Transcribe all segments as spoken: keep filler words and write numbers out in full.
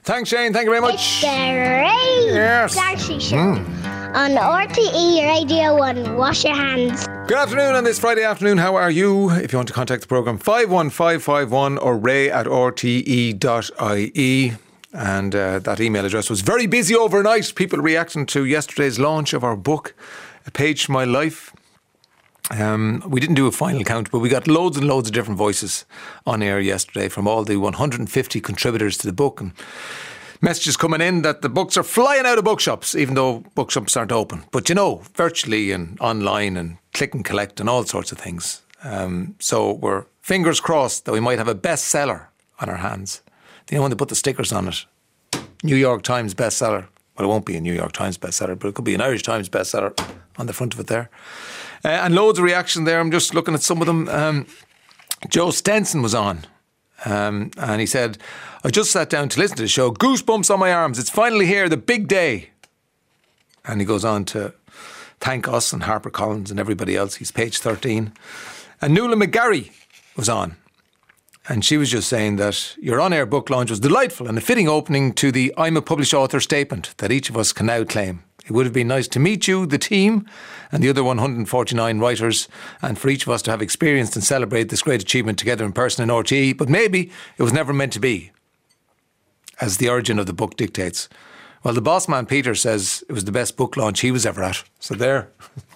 Thanks, Shane. Thank you very much. It's the Ray Yes. Darcy Show on R T E Radio one. Wash your hands. Good afternoon on this Friday afternoon. How are you? If you want to contact the programme, five one five five one or ray at r t e dot i e. And uh, that email address was very busy overnight. People reacting to yesterday's launch of our book, A Page from My Life. Um, we didn't do a final count, but we got loads and loads of different voices on air yesterday from all the one hundred fifty contributors to the book, and messages coming in that the books are flying out of bookshops, even though bookshops aren't open. But you know, virtually and online and click and collect and all sorts of things. Um, so we're fingers crossed that we might have a bestseller on our hands. Do you know when they put the stickers on it? New York Times bestseller. Well, it won't be a New York Times bestseller, but it could be an Irish Times bestseller on the front of it there. Uh, and loads of reaction there. I'm just looking at some of them. Um, Joe Stenson was on. Um, and he said, I just sat down to listen to the show. Goosebumps on my arms. It's finally here, the big day. And he goes on to thank us and HarperCollins and everybody else. He's page thirteen. And Nuala McGarry was on. And she was just saying that your on-air book launch was delightful and a fitting opening to the I'm a published author statement that each of us can now claim. It would have been nice to meet you, the team, and the other one hundred forty-nine writers, and for each of us to have experienced and celebrate this great achievement together in person in R T E, but maybe it was never meant to be, as the origin of the book dictates. Well, the boss man, Peter, says it was the best book launch he was ever at. So there.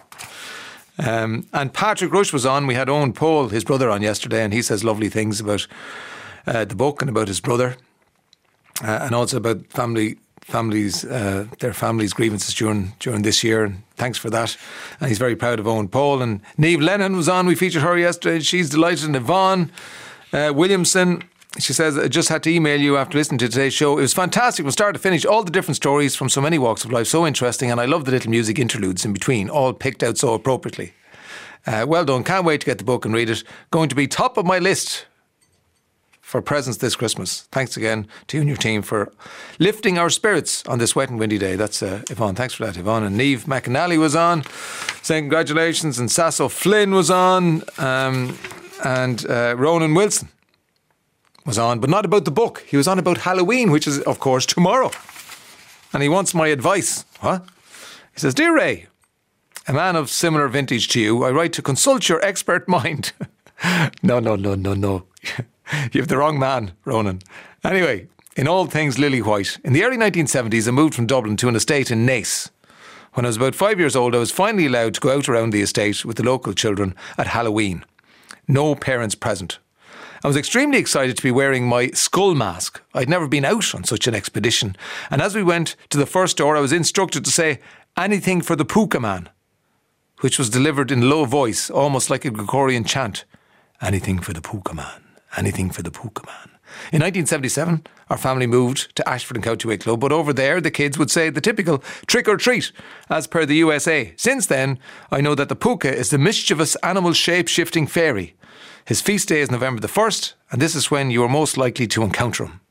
um, and Patrick Rush was on. We had Owen Paul, his brother, on yesterday, and he says lovely things about uh, the book and about his brother, uh, and also about family... families, uh, their families' grievances during during this year, and thanks for that. And he's very proud of Owen Paul. And Niamh Lennon was on. We featured her yesterday. She's delighted. And Yvonne uh, Williamson, she says, I just had to email you after listening to today's show. It was fantastic from start to finish. All the different stories from so many walks of life, so interesting, and I love the little music interludes in between, all picked out so appropriately. Uh, well done. Can't wait to get the book and read it. Going to be top of my list for presents this Christmas. Thanks again to you and your team for lifting our spirits on this wet and windy day. That's uh, Yvonne. Thanks for that, Yvonne. And Niamh McAnally was on, saying congratulations. And Sasso Flynn was on. Um, and uh, Ronan Wilson was on, but not about the book. He was on about Halloween, which is, of course, tomorrow. And he wants my advice. What? He says, Dear Ray, a man of similar vintage to you, I write to consult your expert mind. no, no, no, no, no. You have the wrong man, Ronan. Anyway, in all things lily white, in the early nineteen seventies, I moved from Dublin to an estate in Naas. When I was about five years old, I was finally allowed to go out around the estate with the local children at Halloween. No parents present. I was extremely excited to be wearing my skull mask. I'd never been out on such an expedition. And as we went to the first door, I was instructed to say, anything for the Pooka Man, which was delivered in a low voice, almost like a Gregorian chant. Anything for the Pooka Man. Anything for the Pooka Man. In nineteen seventy-seven, our family moved to Ashford and County Way Club, but over there the kids would say the typical trick or treat, as per the U S A. Since then, I know that the Pooka is the mischievous animal shape-shifting fairy. His feast day is November the first, and this is when you are most likely to encounter him.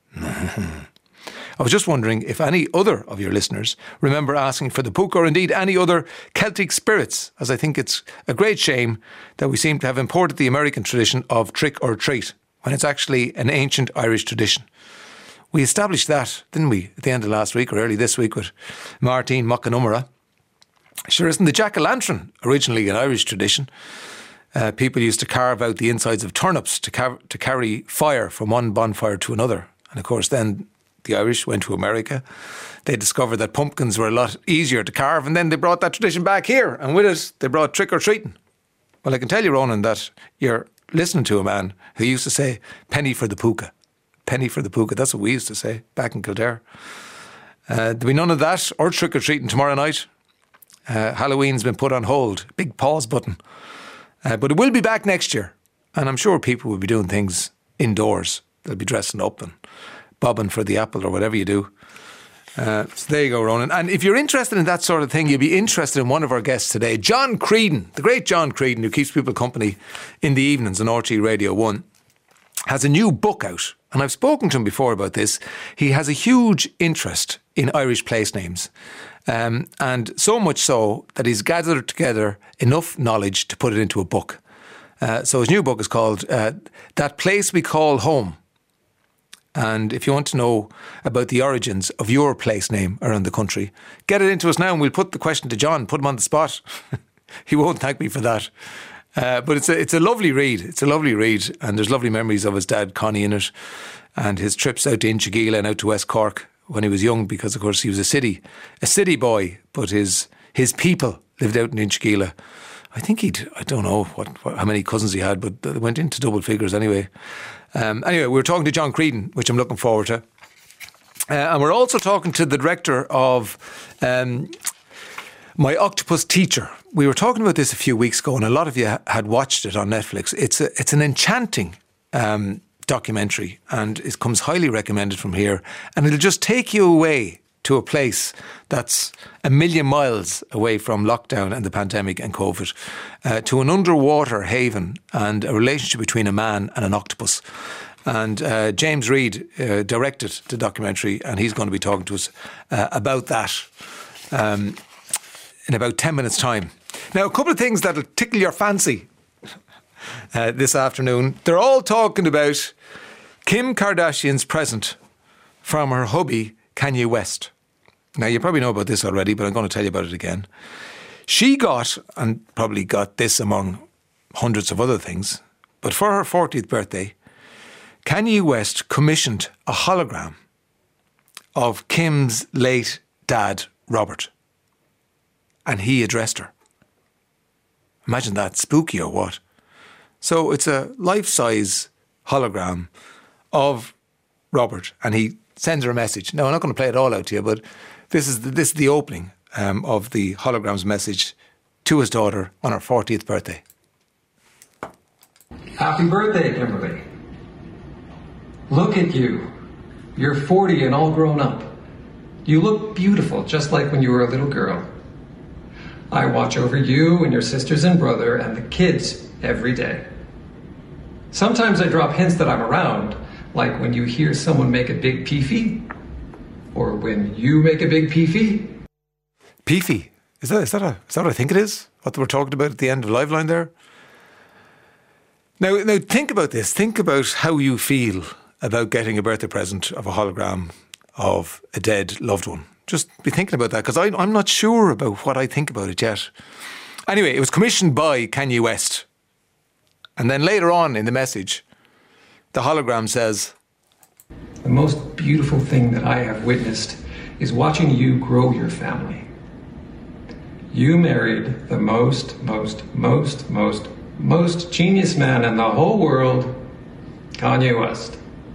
I was just wondering if any other of your listeners remember asking for the Pooka, or indeed any other Celtic spirits, as I think it's a great shame that we seem to have imported the American tradition of trick or treat, when it's actually an ancient Irish tradition. We established that, didn't we, at the end of last week or early this week with Martine Muckanumara. Sure, isn't the jack-o'-lantern originally an Irish tradition? Uh, people used to carve out the insides of turnips to, car- to carry fire from one bonfire to another. And of course then the Irish went to America. They discovered that pumpkins were a lot easier to carve, and then they brought that tradition back here, and with it they brought trick-or-treating. Well, I can tell you, Ronan, that you're listening to a man who used to say, penny for the Pooka. Penny for the Pooka. That's what we used to say back in Kildare. Uh, there'll be none of that or trick-or-treating tomorrow night. Uh, Halloween's been put on hold. Big pause button. Uh, but it will be back next year. And I'm sure people will be doing things indoors. They'll be dressing up and bobbing for the apple or whatever you do. Uh, so there you go, Ronan. And if you're interested in that sort of thing, you'll be interested in one of our guests today, John Creedon, the great John Creedon, who keeps people company in the evenings on R T Radio one, has a new book out. And I've spoken to him before about this. He has a huge interest in Irish place names. Um, and so much so that he's gathered together enough knowledge to put it into a book. Uh, so his new book is called uh, That Place We Call Home. And if you want to know about the origins of your place name around the country, get it into us now and we'll put the question to John, put him on the spot. He won't thank me for that. Uh, but it's a, it's a lovely read. It's a lovely read. And there's lovely memories of his dad, Connie, in it. And his trips out to Inchigeelagh and out to West Cork when he was young, because, of course, he was a city a city boy. But his his people lived out in Inchigeelagh. I think he'd, I don't know what, what how many cousins he had, but they went into double figures anyway. Um, anyway, we were talking to John Creedon, which I'm looking forward to. Uh, and we're also talking to the director of um, My Octopus Teacher. We were talking about this a few weeks ago, and a lot of you had watched it on Netflix. It's a, it's an enchanting um, documentary, and it comes highly recommended from here. And it'll just take you away to a place that's a million miles away from lockdown and the pandemic and COVID, uh, to an underwater haven and a relationship between a man and an octopus. And uh, James Reid uh, directed the documentary, and he's going to be talking to us uh, about that um, in about ten minutes' time. Now, a couple of things that'll tickle your fancy uh, this afternoon. They're all talking about Kim Kardashian's present from her hubby, Kanye West. Now, you probably know about this already, but I'm going to tell you about it again. She got, and probably got this among hundreds of other things, but for her fortieth birthday, Kanye West commissioned a hologram of Kim's late dad, Robert. And he addressed her. Imagine that, spooky or what? So it's a life-size hologram of Robert, and he sends her a message. Now, I'm not going to play it all out to you, but this is the, this is the opening um, of the hologram's message to his daughter on her fortieth birthday. Happy birthday, Kimberly. Look at you. You're forty and all grown up. You look beautiful, just like when you were a little girl. I watch over you and your sisters and brother and the kids every day. Sometimes I drop hints that I'm around, like when you hear someone make a big peefee, or when you make a big peefee. Peefee? Is that, is that, a, is that what I think it is? What they were talking about at the end of Liveline there? Now, now think about this. Think about how you feel about getting a birthday present of a hologram of a dead loved one. Just be thinking about that, because I'm not sure about what I think about it yet. Anyway, it was commissioned by Kanye West. And then later on in the message, the hologram says, the most beautiful thing that I have witnessed is watching you grow your family. You married the most, most, most, most, most genius man in the whole world, Kanye West.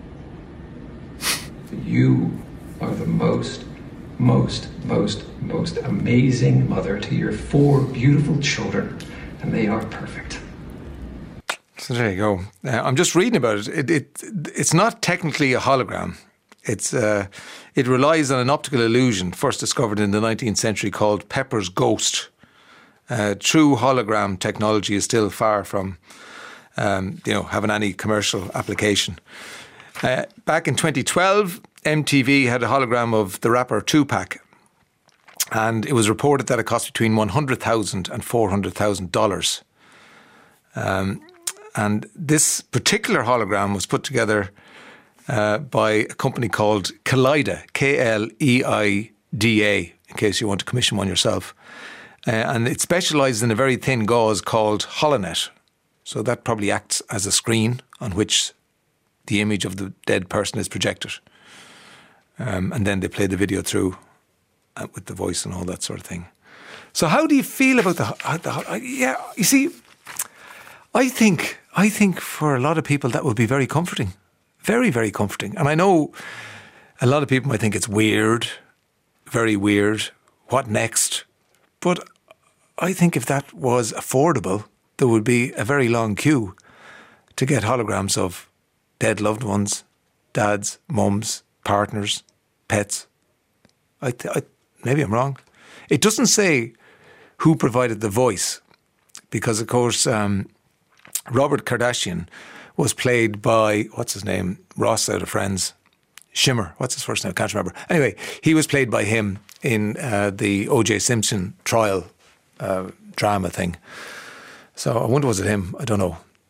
You are the most, most, most, most amazing mother to your four beautiful children, and they are perfect. So there you go. Uh, I'm just reading about it. It, it. It's not technically a hologram. It's uh, it relies on an optical illusion first discovered in the nineteenth century called Pepper's ghost. Uh, true hologram technology is still far from um, you know, having any commercial application. Uh, back in twenty twelve, M T V had a hologram of the rapper Tupac, and it was reported that it cost between one hundred thousand dollars and four hundred thousand dollars. Um, and this particular hologram was put together uh, by a company called Kaleida, K L E I D A, in case you want to commission one yourself. Uh, and it specialises in a very thin gauze called HoloNet. So that probably acts as a screen on which the image of the dead person is projected. Um, and then they play the video through uh, with the voice and all that sort of thing. So how do you feel about the... Uh, the uh, yeah, you see, I think, I think for a lot of people that would be very comforting. Very, very comforting. And I know a lot of people might think it's weird, very weird. What next? But I think if that was affordable, there would be a very long queue to get holograms of dead loved ones, dads, mums, partners, pets. I, th- I maybe I'm wrong. It doesn't say who provided the voice, because of course um, Robert Kardashian was played by, what's his name, Ross out of Friends, Shimmer. What's his first name? I can't remember. Anyway, he was played by him in uh, the O J Simpson trial uh, drama thing. So I wonder, was it him? I don't know.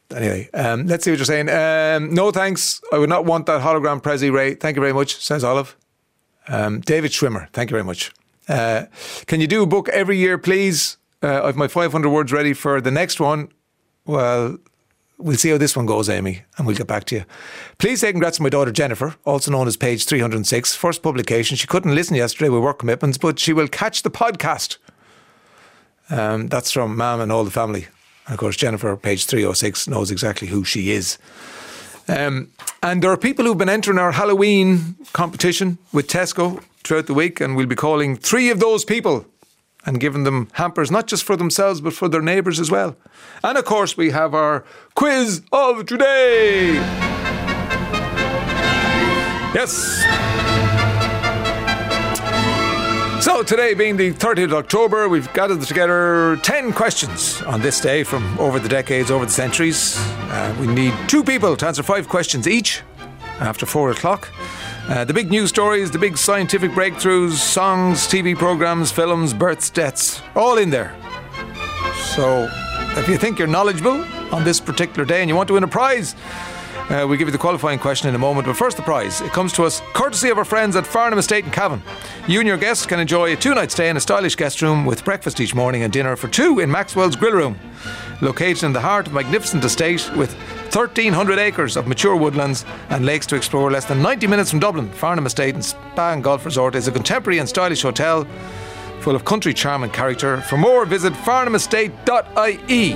Anyway, um, let's see what you're saying. Um, no thanks. I would not want that hologram Prezi, Ray. Thank you very much, says Olive. Um, David Schwimmer, thank you very much. Uh, can you do a book every year, please? Uh, I have my five hundred words ready for the next one. Well, we'll see how this one goes, Amy, and we'll get back to you. Please say congrats to my daughter Jennifer, also known as page three hundred six. First publication. She couldn't listen yesterday with work commitments, but she will catch the podcast. Um, that's from Mum and all the family. And of course, Jennifer, page three oh six, knows exactly who she is. Um, and there are people who've been entering our Halloween competition with Tesco throughout the week, and we'll be calling three of those people and giving them hampers, not just for themselves, but for their neighbours as well. And of course, we have our quiz of today. Yes. So today being the thirtieth of October, we've gathered together ten questions on this day from over the decades, over the centuries. Uh, we need two people to answer five questions each after four o'clock. Uh, the big news stories, the big scientific breakthroughs, songs, T V programmes, films, births, deaths, all in there. So if you think you're knowledgeable on this particular day and you want to win a prize, Uh, we'll give you the qualifying question in a moment, but first the prize. It comes to us courtesy of our friends at Farnham Estate in Cavan. You and your guests can enjoy a two-night stay in a stylish guest room with breakfast each morning and dinner for two in Maxwell's Grill Room. Located in the heart of a magnificent estate with thirteen hundred acres of mature woodlands and lakes to explore less than ninety minutes from Dublin, Farnham Estate and Spa and Golf Resort is a contemporary and stylish hotel full of country charm and character. For more, visit farnham estate dot I E.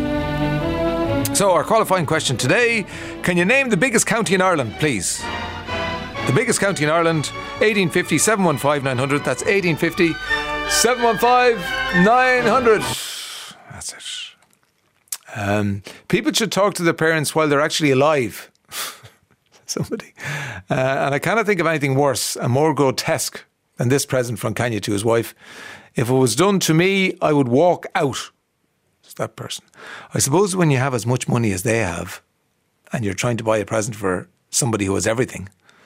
So our qualifying question today, can you name the biggest county in Ireland, please? The biggest county in Ireland, eighteen fifty, seven one five, nine hundred. That's eighteen fifty, seven one five, nine hundred. That's it. Um, people should talk to their parents while they're actually alive. Somebody. Uh, and I cannot think of anything worse and more grotesque than this present from Kanye to his wife. If it was done to me, I would walk out. That person. I suppose when you have as much money as they have and you're trying to buy a present for somebody who has everything,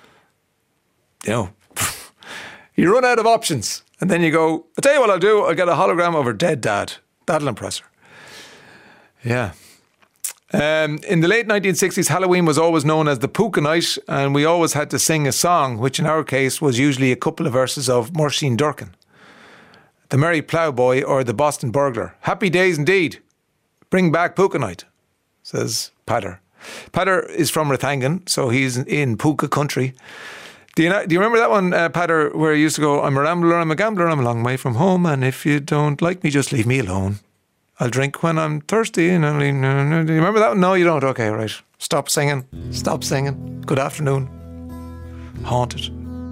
you know, you run out of options and then you go, I'll tell you what I'll do, I'll get a hologram of her dead dad. That'll impress her. Yeah. Um, in the late nineteen sixties, Halloween was always known as the Puka Night, and we always had to sing a song, which in our case was usually a couple of verses of Moirsin Durkin, the Merry Ploughboy or the Boston Burglar. Happy days indeed. Bring back Puka Night, says Patter. Patter is from Rathangan, so he's in Puka country. Do you, know, do you remember that one, uh, Patter, where he used to go, I'm a rambler, I'm a gambler, I'm a long way from home, and if you don't like me, just leave me alone. I'll drink when I'm thirsty. And I'll, do you remember that one? No, you don't? Okay, right. Stop singing. Stop singing. Good afternoon. Haunted.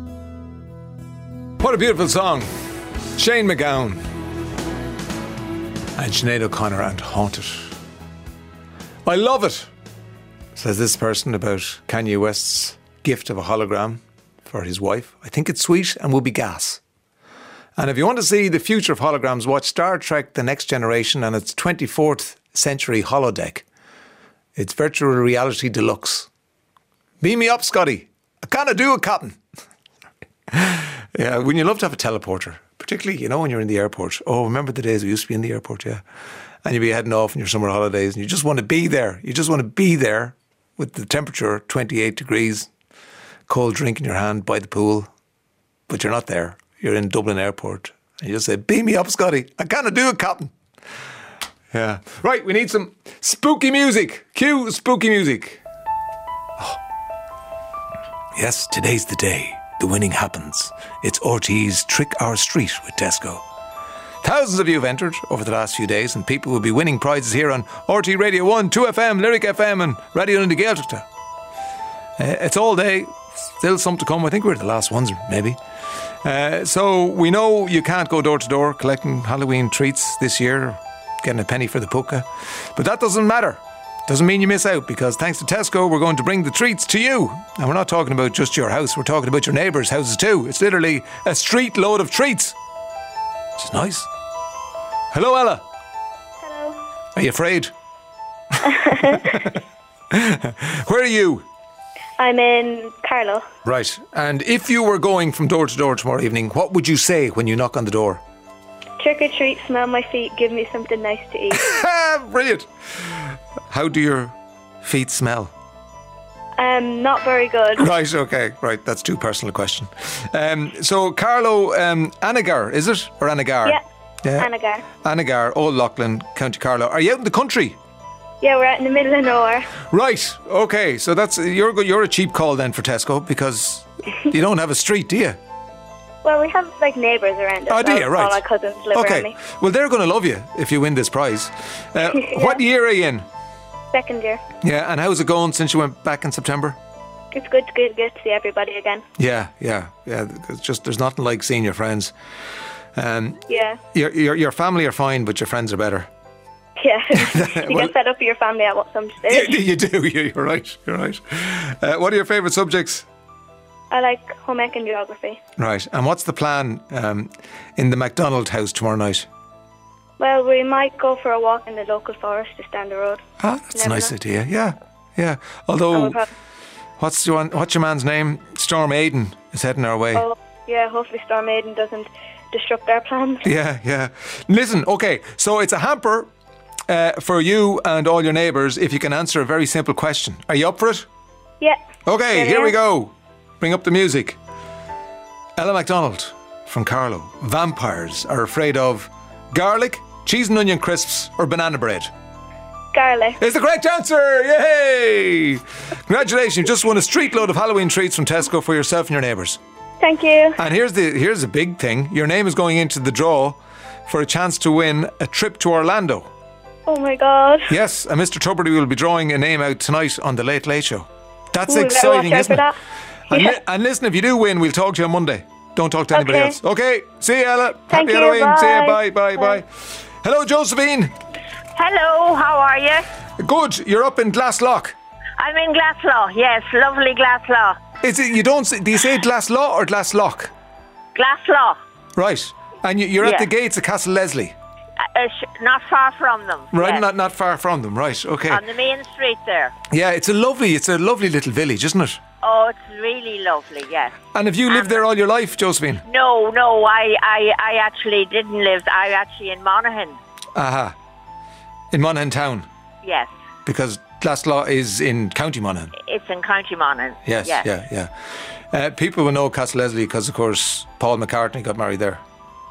What a beautiful song. Shane MacGowan and Sinead O'Connor and Haunted. I love it, says this person about Kanye West's gift of a hologram for his wife. I think it's sweet and will be gas. And if you want to see the future of holograms, watch Star Trek The Next Generation and its twenty-fourth century holodeck. It's virtual reality deluxe. Beam me up, Scotty. I can't do a cotton. Yeah, wouldn't you love to have a teleporter? Particularly, you know, when you're in the airport. Oh, remember the days we used to be in the airport, yeah. And you'd be heading off on your summer holidays and you just want to be there. You just want to be there with the temperature twenty-eight degrees, cold drink in your hand by the pool. But you're not there. You're in Dublin Airport. And you just say, beam me up, Scotty. I can't do a cotton. Yeah. Right, we need some spooky music. Cue spooky music. Oh. Yes, today's the day. The winning happens. It's R T E's Trick Our Street with Tesco. Thousands of you have entered over the last few days, and people will be winning prizes here on R T Radio one, two F M, Lyric F M and Radio Linda Gaeltachta. Uh, it's all day. Still some to come. I think we're the last ones, maybe. Uh, so we know you can't go door to door collecting Halloween treats this year, getting a penny for the puka. But that doesn't matter. Doesn't mean you miss out, because thanks to Tesco, we're going to bring the treats to you. And we're not talking about just your house, we're talking about your neighbours' houses too. It's literally a street load of treats, which is nice. Hello, Ella. Hello. Are you afraid? Where are you? I'm in Carlow. Right. And if you were going from door to door tomorrow evening, what would you say when you knock on the door? Trick or treat, smell my feet, give me something nice to eat. Brilliant. How do your feet smell? Um, not very good. Right, okay, right. That's too personal a question. Um, so, Carlo um, Anagar, is it? Or Anagar? Yeah, yeah. Anagar. Anagar, Old Loughlin, County Carlow. Are you out in the country? Yeah, we're out in the middle of nowhere. Right, okay. So that's you're you're a cheap call then for Tesco because you don't have a street, do you? Well, we have like neighbours around us. Oh, do you? Right. All my cousins live around Okay. me. Well, they're going to love you if you win this prize. Uh, Yeah. What year are you in? Second year. Yeah, and how's it going since you went back in September? It's good to good, good to see everybody again. Yeah, yeah, yeah. It's just there's nothing like seeing your friends. Um, Yeah. your your your family are fine, but your friends are better. Yeah. you Well- get fed up with your family at what some You, stage. you do. you- You're right. You're right. Uh, what are your favourite subjects? I like home ec and geography. Right. And what's the plan um, in the McDonald house tomorrow night? Well, we might go for a walk in the local forest just down the road. Ah, that's a Never nice know. idea. Yeah, yeah. And Although, we'll prob- what's your what's your man's name? Storm Aiden is heading our way. oh, yeah, hopefully Storm Maiden doesn't disrupt our plans. Yeah, yeah. Listen, okay. So it's a hamper uh, for you and all your neighbours if you can answer a very simple question. Are you up for it? Yeah. Okay, There here we we are. go. Bring up the music. Ella MacDonald from Carlow. Vampires are afraid of garlic, cheese and onion crisps, or banana bread. Garlic. It's the correct answer! Yay! Congratulations, you just won a street load of Halloween treats from Tesco for yourself and your neighbours. Thank you. And here's the here's a big thing. Your name is going into the draw for a chance to win a trip to Orlando. Oh my God. Yes, and Mister Tuberty will be drawing a name out tonight on the Late Late Show. That's Ooh, we better exciting, watch out isn't for it? that. And, Yeah. li- and listen, if you do win, we'll talk to you on Monday. Don't talk to anybody Okay. else. Okay, see you, Ella. Thank Happy you, Halloween. See you. bye. Bye, bye, bye. Hello, Josephine. Hello, how are you? Good. You're up in Glasslough. I'm in Glasslaw, yes, lovely Glasslaw. Is it? You don't? Say, do you say Glasslough or Glasslough? Glasslaw, Right. And you, you're at Yeah. the gates of Castle Leslie. uh, uh, sh- not far from them. Right, yes. not not far from them. Right. Okay. On the main street there. Yeah, it's a lovely, it's a lovely little village, isn't it? Oh, it's really lovely, yes. And have you lived there all your life, Josephine? No, no, I, I, I actually didn't live, I actually in Monaghan, Aha. In Monaghan town, yes. because Glasslough is in County Monaghan. It's in County Monaghan. Yes, yes. yeah, yeah. Uh, people will know Castle Leslie because, of course, Paul McCartney got married there.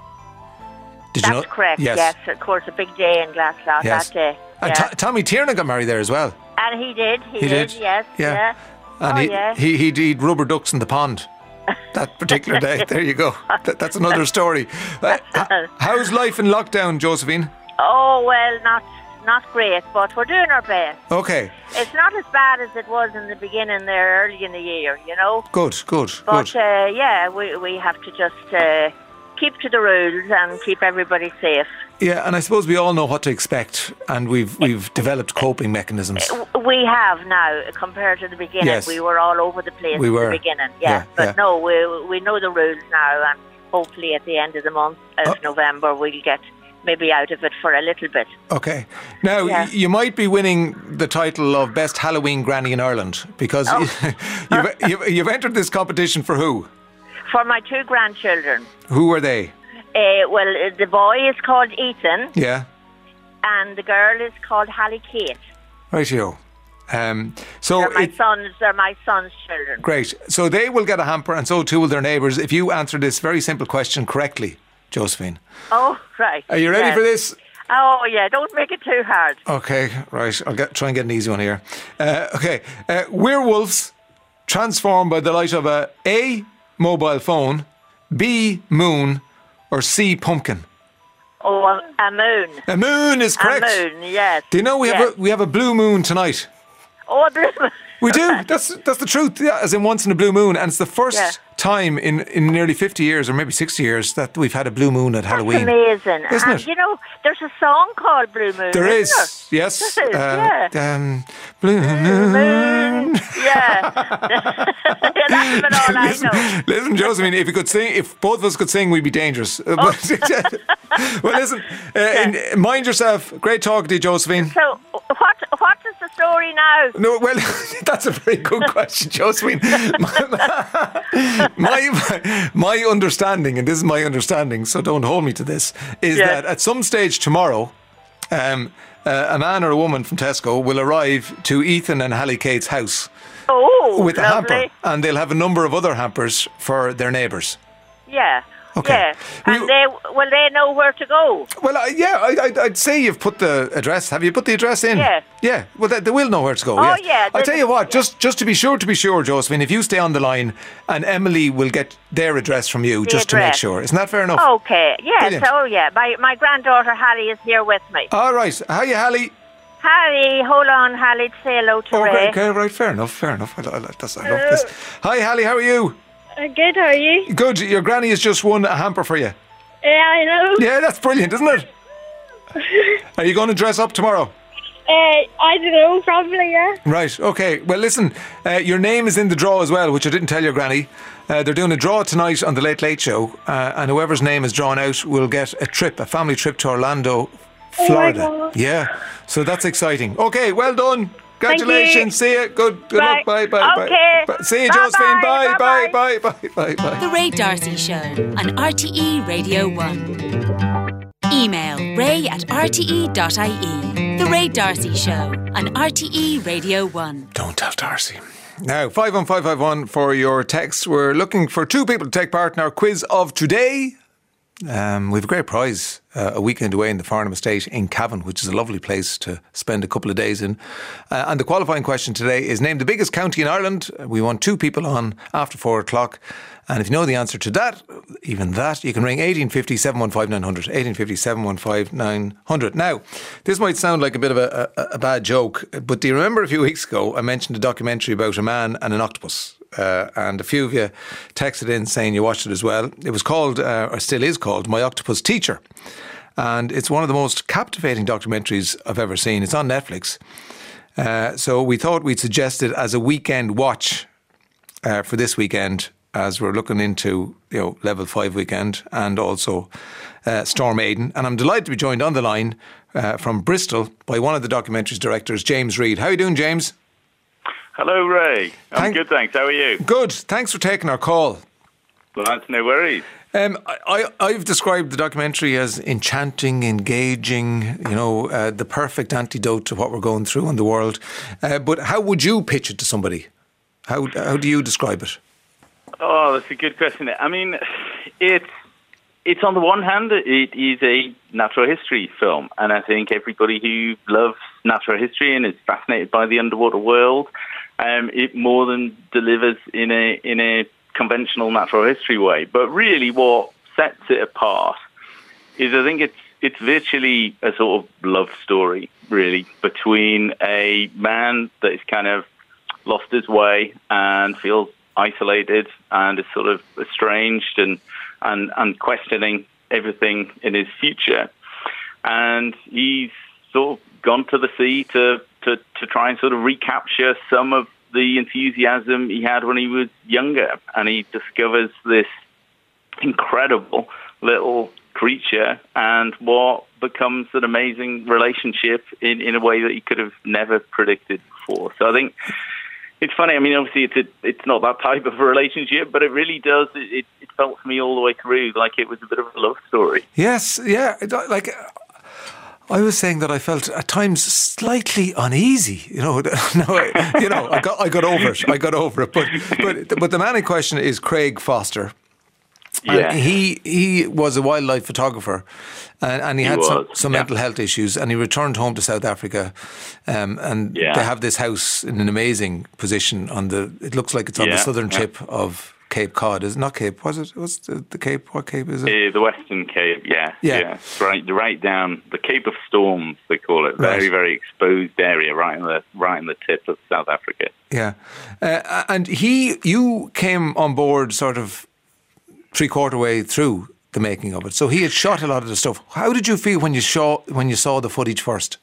Did That's you know? correct, Yes. yes. Of course, a big day in Glasslaw Yes. that day. And yeah. T- Tommy Tiernan got married there as well. And he did, he, He did, did? yes, Yeah. yeah. And oh, he, yeah. he, he'd eat rubber ducks in the pond that particular day. There you go. That, that's another story. Uh, h- how's life in lockdown, Josephine? Oh, well, not not great, but we're doing our best. Okay. It's not as bad as it was in the beginning there, early in the year, you know. Good, good, But good. uh, yeah, we we have to just uh, keep to the rules and keep everybody safe. Yeah, and I suppose we all know what to expect, and we've we've developed coping mechanisms. We have now, compared to the beginning. Yes. We were all over the place We in were. the beginning. Yeah, Yes, but yeah. no, we we know the rules now, and hopefully at the end of the month, of Oh. November, we'll get maybe out of it for a little bit. Okay. Now, Yeah. y- you might be winning the title of Best Halloween Granny in Ireland because Oh. you've, you've, you've entered this competition for who? For my two grandchildren, Who are they? uh, well, uh, the boy is called Ethan, Yeah. and the girl is called Hallie Kate. Rightio. Um, so, They're my it, sons. They're my son's children. great. So they will get a hamper, and so too will their neighbours if you answer this very simple question correctly, Josephine. Oh, right. Are you ready Yes. for this? Oh, yeah. Don't make it too hard. Okay, right. I'll get, try and get an easy one here. Uh, okay. Uh, werewolves transform by the light of a A, mobile phone, B, moon, or C, pumpkin. Oh, a, a moon. A moon is correct. A moon, yes. Do you know we yes. have a we have a blue moon tonight? Oh, a blue moon. We do. That's that's the truth. Yeah, as in once in a blue moon, and it's the first Yeah. time in, in nearly fifty years, or maybe sixty years, that we've had a blue moon at Halloween. That's amazing. Isn't and it? you know, there's a song called Blue Moon. There is, isn't there? yes. There is, uh, yeah. um, blue moon. Yeah. That's about all I listen, know. listen, Josephine, if you could sing, if both of us could sing, we'd be dangerous. Uh, Oh. but- well, listen, uh, in- mind yourself. Great talking to you, Josephine. So, what what is the story now? No, well, that's a very good question, Josephine. My, my, my understanding, and this is my understanding, so don't hold me to this, is Yes. that at some stage tomorrow, um, uh, a man or a woman from Tesco will arrive to Ethan and Hallie Kate's house Oh, with a lovely. hamper, and they'll have a number of other hampers for their neighbours. Yeah. Okay. Yeah. And We- they will they know where to go? Well, uh, yeah, I, I'd, I'd say you've put the address. Have you put the address in? Yeah. Yeah. Well, they, they will know where to go. Oh, yes. yeah, I'll they- tell you what. yeah. Just, just to be sure, to be sure, Josephine, if you stay on the line, and Emily will get their address from you, The just to make address. sure. Isn't that fair enough? Okay. Yes. Brilliant. Oh, yeah. My my granddaughter Hallie is here with me. All right. How you, Hallie? Hallie, hold on, Hallie, to say hello to Okay, Ray. okay, right. Fair enough. Fair enough. I, I, that's, I love this. Hi, Hallie. How are you? Uh, good, how are you? Good. Your granny has just won a hamper for you. Yeah, I know. Yeah, that's brilliant, isn't it? Are you going to dress up tomorrow? Uh, I don't know, probably, yeah. Right, okay. Well, listen, uh, your name is in the draw as well, which I didn't tell your granny. Uh, they're doing a draw tonight on the Late Late Show, uh, and whoever's name is drawn out will get a trip, a family trip to Orlando, Oh my Florida. God. Yeah, so that's exciting. Okay, well done. Congratulations. See you. Good, good Bye. luck. Bye, bye, Okay. bye. See you, Bye-bye, Josephine. Bye, bye, bye-bye. bye, bye, bye, bye. The Ray D'Arcy Show on R T E Radio one. Email ray at r t e dot i e. The Ray D'Arcy Show on R T E Radio one. Don't tell Darcy. Now, five one five five one for your text. We're looking for two people to take part in our quiz of today. Um, we have a great prize, uh, a weekend away in the Farnham Estate in Cavan, which is a lovely place to spend a couple of days in. Uh, and the qualifying question today is, name the biggest county in Ireland. We want two people on after four o'clock. And if you know the answer to that, even that, you can ring eighteen fifty, seven one five, nine hundred, eighteen fifty, seven one five, nine hundred. Now, this might sound like a bit of a, a, a bad joke, but do you remember a few weeks ago I mentioned a documentary about a man and an octopus? Uh, and a few of you texted in saying you watched it as well. It was called, uh, or still is called, My Octopus Teacher. And it's one of the most captivating documentaries I've ever seen. It's on Netflix. Uh, so we thought we'd suggest it as a weekend watch uh, for this weekend, as we're looking into, you know, Level five weekend and also uh, Storm Aiden. And I'm delighted to be joined on the line uh, from Bristol by one of the documentary's directors, James Reid. How are you doing, James? Hello, Ray. I'm Thank- good, thanks. How are you? Good. Thanks for taking our call. Well, that's no worries. Um, I, I, I've described the documentary as enchanting, engaging, you know, uh, the perfect antidote to what we're going through in the world. Uh, but how would you pitch it to somebody? How how do you describe it? Oh, that's a good question. I mean, it's it's on the one hand, it is a natural history film, and I think everybody who loves natural history and is fascinated by the underwater world, um, it more than delivers in a in a conventional natural history way. But really, what sets it apart is I think it's it's virtually a sort of love story, really, between a man that is kind of lost his way and feels isolated and is sort of estranged and, and, and questioning everything in his future. And he's sort of gone to the sea to, to, to try and sort of recapture some of the enthusiasm he had when he was younger. And he discovers this incredible little creature and what becomes an amazing relationship in, in a way that he could have never predicted before. So I think it's funny. I mean, obviously, it's a, it's not that type of a relationship, but it really does. It, it felt to me all the way through like it was a bit of a love story. Yes, yeah. Like, I was saying that I felt at times slightly uneasy. You know, no, I, you know, I got I got over it. I got over it. But but but the man in question is Craig Foster. Yeah. And he he was a wildlife photographer, and, and he, He had some, was, some yeah. mental health issues, and he returned home to South Africa, um, and Yeah. they have this house in an amazing position on the. It looks like it's on the Yeah, southern yeah. tip of Cape Cod. Is it not Cape? Was it? What's the, the Cape? What Cape is it? Uh, the Western Cape, yeah, Yeah. yeah, It's right, right down the Cape of Storms, they call it. Right. Very, very exposed area, right in the right in the tip of South Africa. Yeah, uh, and he, you came on board sort of three quarter way through the making of it. So he had shot a lot of the stuff. How did you feel when you saw when you saw the footage first?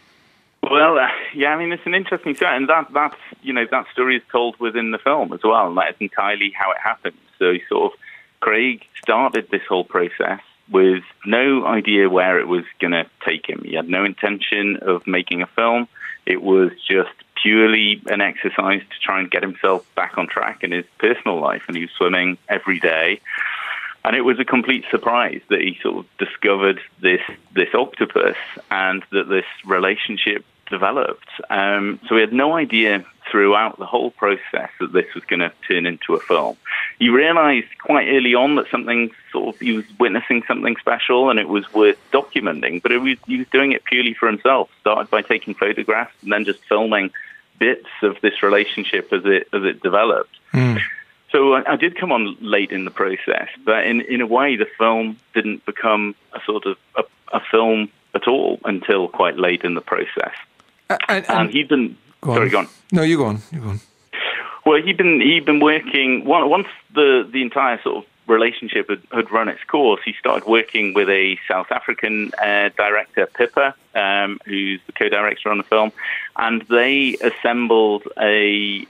Well, uh, yeah, I mean, it's an interesting story, and that that's you know that story is told within the film as well, and that is entirely how it happened. So sort of, Craig started this whole process with no idea where it was going to take him. He had no intention of making a film. It was just purely an exercise to try and get himself back on track in his personal life, and he was swimming every day. And it was a complete surprise that he sort of discovered this this octopus and that this relationship developed. Um, so we had no idea throughout the whole process that this was going to turn into a film. He realized quite early on that something sort of, he was witnessing something special and it was worth documenting, but it was, he was doing it purely for himself. Started by taking photographs and then just filming bits of this relationship as it as it developed. Mm. So I, I did come on late in the process, but in, in a way the film didn't become a sort of a, a film at all until quite late in the process. Uh, and, and, and he'd been... Go sorry, go on. No, you go on. You go on. Well, he'd been he'd been working once the the entire sort of relationship had, had run its course. He started working with a South African uh, director, Pippa, um, who's the co-director on the film, and they assembled a,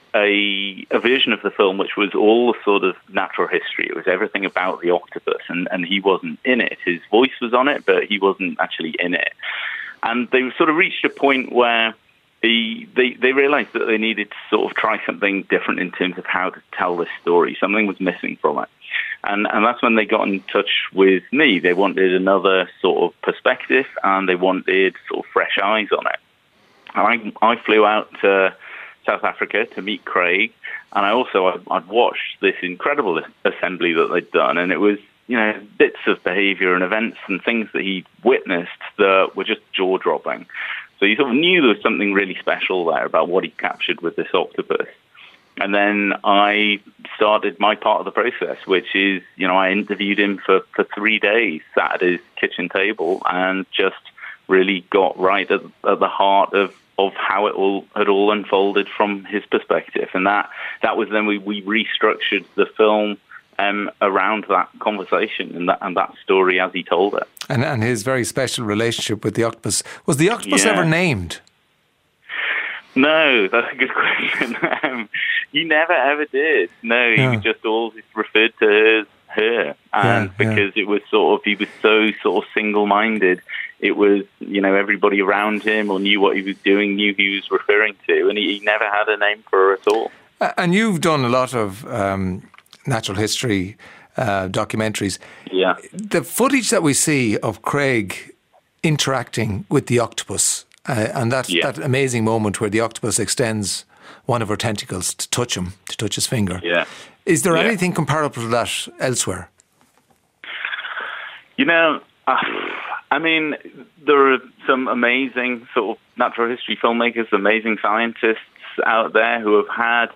a a version of the film which was all sort of natural history. It was everything about the octopus, and, and he wasn't in it. His voice was on it, but he wasn't actually in it. And they sort of reached a point where He, they, they realized that they needed to sort of try something different in terms of how to tell this story. Something was missing from it. And, and that's when they got in touch with me. They wanted another sort of perspective and they wanted sort of fresh eyes on it. And I, I flew out to South Africa to meet Craig. And I also, I'd, I'd watched this incredible assembly that they'd done. And it was, you know, bits of behavior and events and things that he'd witnessed that were just jaw-dropping. So you sort of knew there was something really special there about what he captured with this octopus. And then I started my part of the process, which is, you know, I interviewed him for, for three days, sat at his kitchen table, and just really got right at, at the heart of, of how it all had all unfolded from his perspective. And that, that was then we, we restructured the film Um, around that conversation and that and that story as he told it. And and his very special relationship with the octopus. Was the octopus yeah. ever named? No, that's a good question. um, he never ever did. No, he yeah. just always referred to her, her. And yeah, because yeah. it was sort of, he was so sort of single-minded, it was, you know, everybody around him or knew what he was doing, knew who he was referring to, and he, he never had a name for her at all. Uh, and you've done a lot of Um natural history uh, documentaries. Yeah. The footage that we see of Craig interacting with the octopus uh, and that, yeah. that amazing moment where the octopus extends one of her tentacles to touch him, to touch his finger. Yeah. Is there yeah. anything comparable to that elsewhere? You know, uh, I mean, there are some amazing sort of natural history filmmakers, amazing scientists out there who have had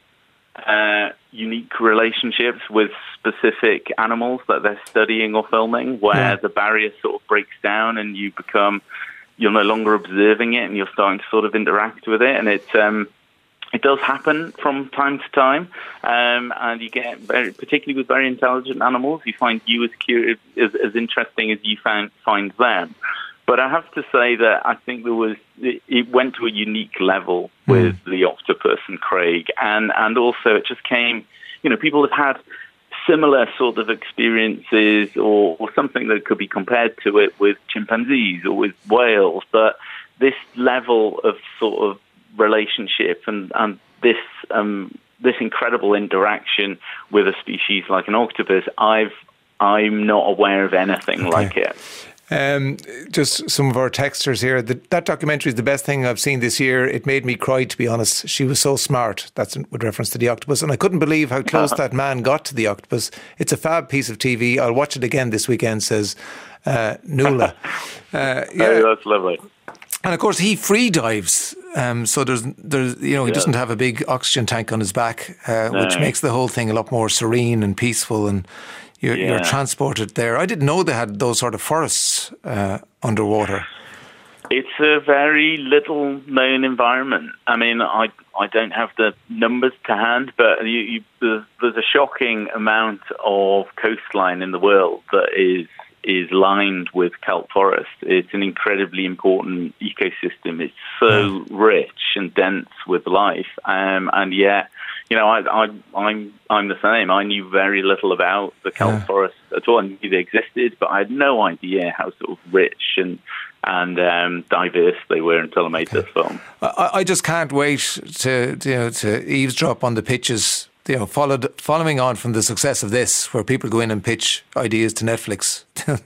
Uh, unique relationships with specific animals that they're studying or filming, where yeah. the barrier sort of breaks down and you become, you're no longer observing it and you're starting to sort of interact with it. And it, um, it does happen from time to time. Um, and you get, very, particularly with very intelligent animals, you find you as curious, as, as interesting as you find, find them. But I have to say that I think there was, it, it went to a unique level with mm. the octopus and Craig. And, and also it just came, you know, people have had similar sort of experiences or, or something that could be compared to it with chimpanzees or with whales. But this level of sort of relationship and, and this, um, this incredible interaction with a species like an octopus, I've, I'm not aware of anything okay. like it. Um, just some of our texters here. The, that documentary is the best thing I've seen this year. It made me cry, to be honest. She was so smart. That's with reference to the octopus. And I couldn't believe how close that man got to the octopus. It's a fab piece of T V. I'll watch it again this weekend, says uh, Nuala. Uh, yeah. Oh, that's lovely. And of course, he free dives. Um, so there's, there's, you know, he yeah. doesn't have a big oxygen tank on his back, uh, no. which makes the whole thing a lot more serene and peaceful. And You're, yeah. you're transported there. I didn't know they had those sort of forests uh, underwater. It's a very little known environment. I mean, I I don't have the numbers to hand, but you, you, there's a shocking amount of coastline in the world that is is lined with kelp forest. It's an incredibly important ecosystem. It's so yeah. rich and dense with life, um, and yet. You know, I, I, I'm I'm the same. I knew very little about the kelp yeah. forest at all. I knew they existed, but I had no idea how sort of rich and and um, diverse they were until I made okay. this film. I, I just can't wait to, to you know to eavesdrop on the pitches you know, followed, following on from the success of this, where people go in and pitch ideas to Netflix. the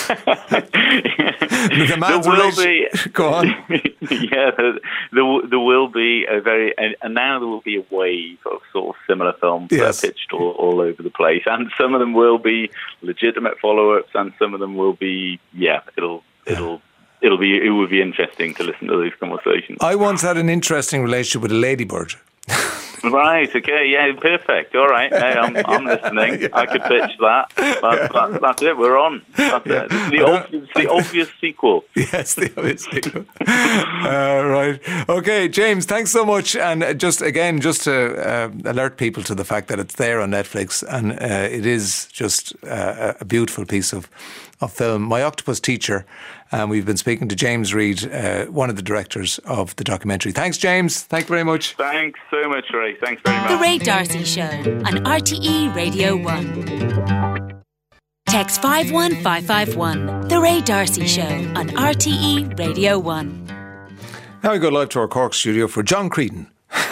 there will be. Go on. yeah, there, there, there will be a very, and, and now there will be a wave of sort of similar films Yes. that are pitched all, all over the place, and some of them will be legitimate follow-ups, and some of them will be, yeah, it'll, it'll. It'll be. It would be interesting to listen to these conversations. I once had an interesting relationship with a ladybird. Right. Okay. Yeah. Perfect. All right. Hey, I'm, I'm listening. Yeah. I could pitch that. That's, that, that's it. We're on. That's Yeah. it. It's the, obvious, the obvious sequel. Yes, the obvious sequel. uh, right. Okay, James. Thanks so much. And just again, just to uh, alert people to the fact that it's there on Netflix, and uh, it is just uh, a beautiful piece of of film. My Octopus Teacher. And we've been speaking to James Reid, uh, one of the directors of the documentary. Thanks, James. Thank you very much. Thanks so much, Ray. Thanks very much. The Ray D'Arcy Show on R T E Radio one. Text five one five five one. The Ray D'Arcy Show on R T E Radio one. Now we go live to our Cork studio for John Creedon.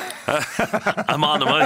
I'm on, am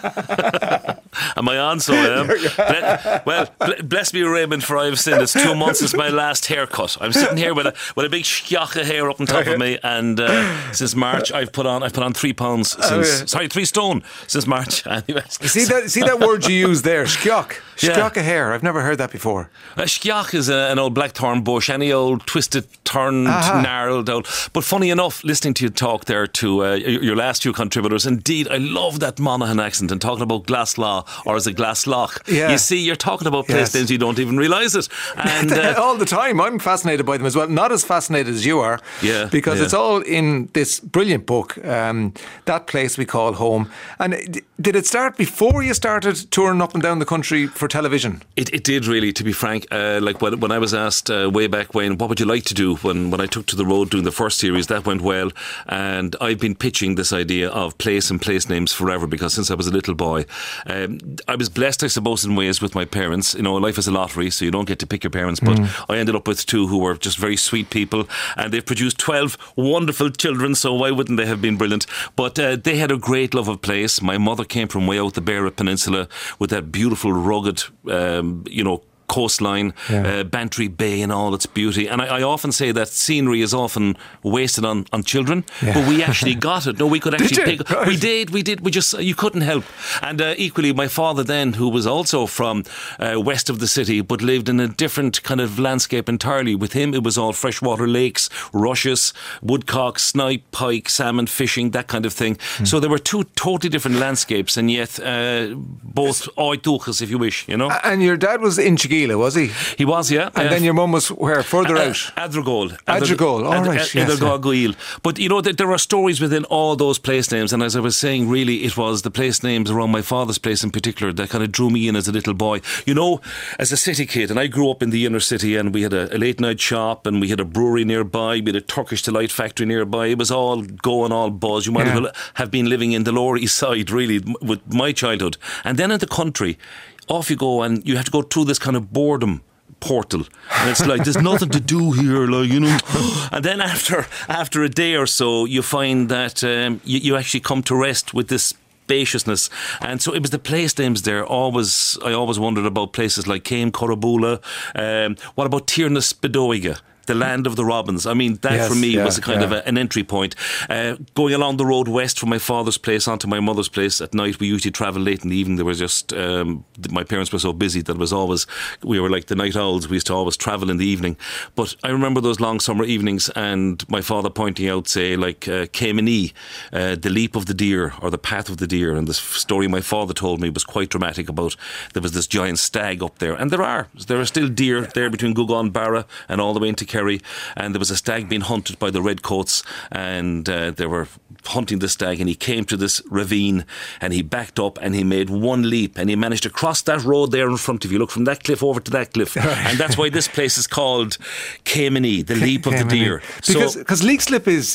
I? Am I on? So I am. Ble- well, ble- bless me, Raymond, for I have sinned. It's two months since my last haircut. I'm sitting here with a with a big shioch of hair up on top of me, and uh, since March I've put on I've put on three pounds since Oh, yeah. sorry three stone since March. Anyways, See that? See that word you use there, shkioch. Yeah. Shkioch of hair. I've never heard that before. A shkioch is a, an old blackthorn bush, any old twisted, turned, Aha. gnarled out. But funny enough, listening to you talk there to uh, your your last two contributors, indeed, I love that Monaghan accent and talking about Glaslaw, or is it Glasloch? Yeah. You see, you're talking about place Yes. names, you don't even realise it. And uh, all the time. I'm fascinated by them as well. Not as fascinated as you are. Yeah, Because yeah. it's all in this brilliant book, um, That Place We Call Home. And d- did it start before you started touring up and down the country for television? It, it did really, to be frank. Uh, like when, when I was asked uh, way back when, what would you like to do? When, when I took to the road doing the first series, that went well. And I've been pitching this idea of place and place names forever, because since I was a little boy, um, I was blessed, I suppose, in ways with my parents. You know, life is a lottery, so you don't get to pick your parents. But mm. I ended up with two who were just very sweet people, and they've produced twelve wonderful children, so why wouldn't they have been brilliant? But uh, they had a great love of place. My mother came from way out the Beara Peninsula with that beautiful, rugged, um, you know, coastline, yeah. uh, Bantry Bay and all its beauty. And I, I often say that scenery is often wasted on, on children, yeah. but we actually got it. No, we could actually pick. Right. We did, we did. We just, you couldn't help. And uh, equally, my father then, who was also from uh, west of the city, but lived in a different kind of landscape entirely. With him, it was all freshwater lakes, rushes, woodcock, snipe, pike, salmon, fishing, that kind of thing. Mm. So there were two totally different landscapes, and yet uh, both oituchas, if you wish, you know. And your dad was in Chigila, was he? He was, yeah. And uh, then your mum was where? Further uh, out? Adragol. Adragol, all right. Yes, yeah. But you know, there are stories within all those place names, and as I was saying, really, it was the place names around my father's place in particular that kind of drew me in as a little boy. You know, as a city kid, and I grew up in the inner city, and we had a, a late night shop, and we had a brewery nearby, we had a Turkish delight factory nearby. It was all going, all buzz. You might yeah. as well have been living in the Lower East Side, really, with my childhood. And then in the country, off you go, and you have to go through this kind of boredom portal, and it's like there's nothing to do here, like, you know. And then after after a day or so, you find that um, you, you actually come to rest with this spaciousness. And so it was the place names there. Always, I always wondered about places like Came Corabula. Um, what about Tiernas Bedoiga? The land of the robins. I mean, that yes, for me yeah, was a kind yeah. of a, an entry point. Uh, going along the road west from my father's place onto my mother's place at night, we usually travel late in the evening. There was just, um, my parents were so busy that it was always, we were like the night owls. We used to always travel in the evening. But I remember those long summer evenings and my father pointing out, say, like uh, Caymany, uh, the leap of the deer or the path of the deer. And the story my father told me was quite dramatic about, there was this giant stag up there. And there are, there are still deer there between Gugon, Barra and all the way into Kerry, and there was a stag being hunted by the redcoats, and uh, they were hunting the stag, and he came to this ravine and he backed up and he made one leap and he managed to cross that road there in front of you. Look, from that cliff over to that cliff. And that's why this place is called Caymany, the leap of the deer. Because because Leixlip is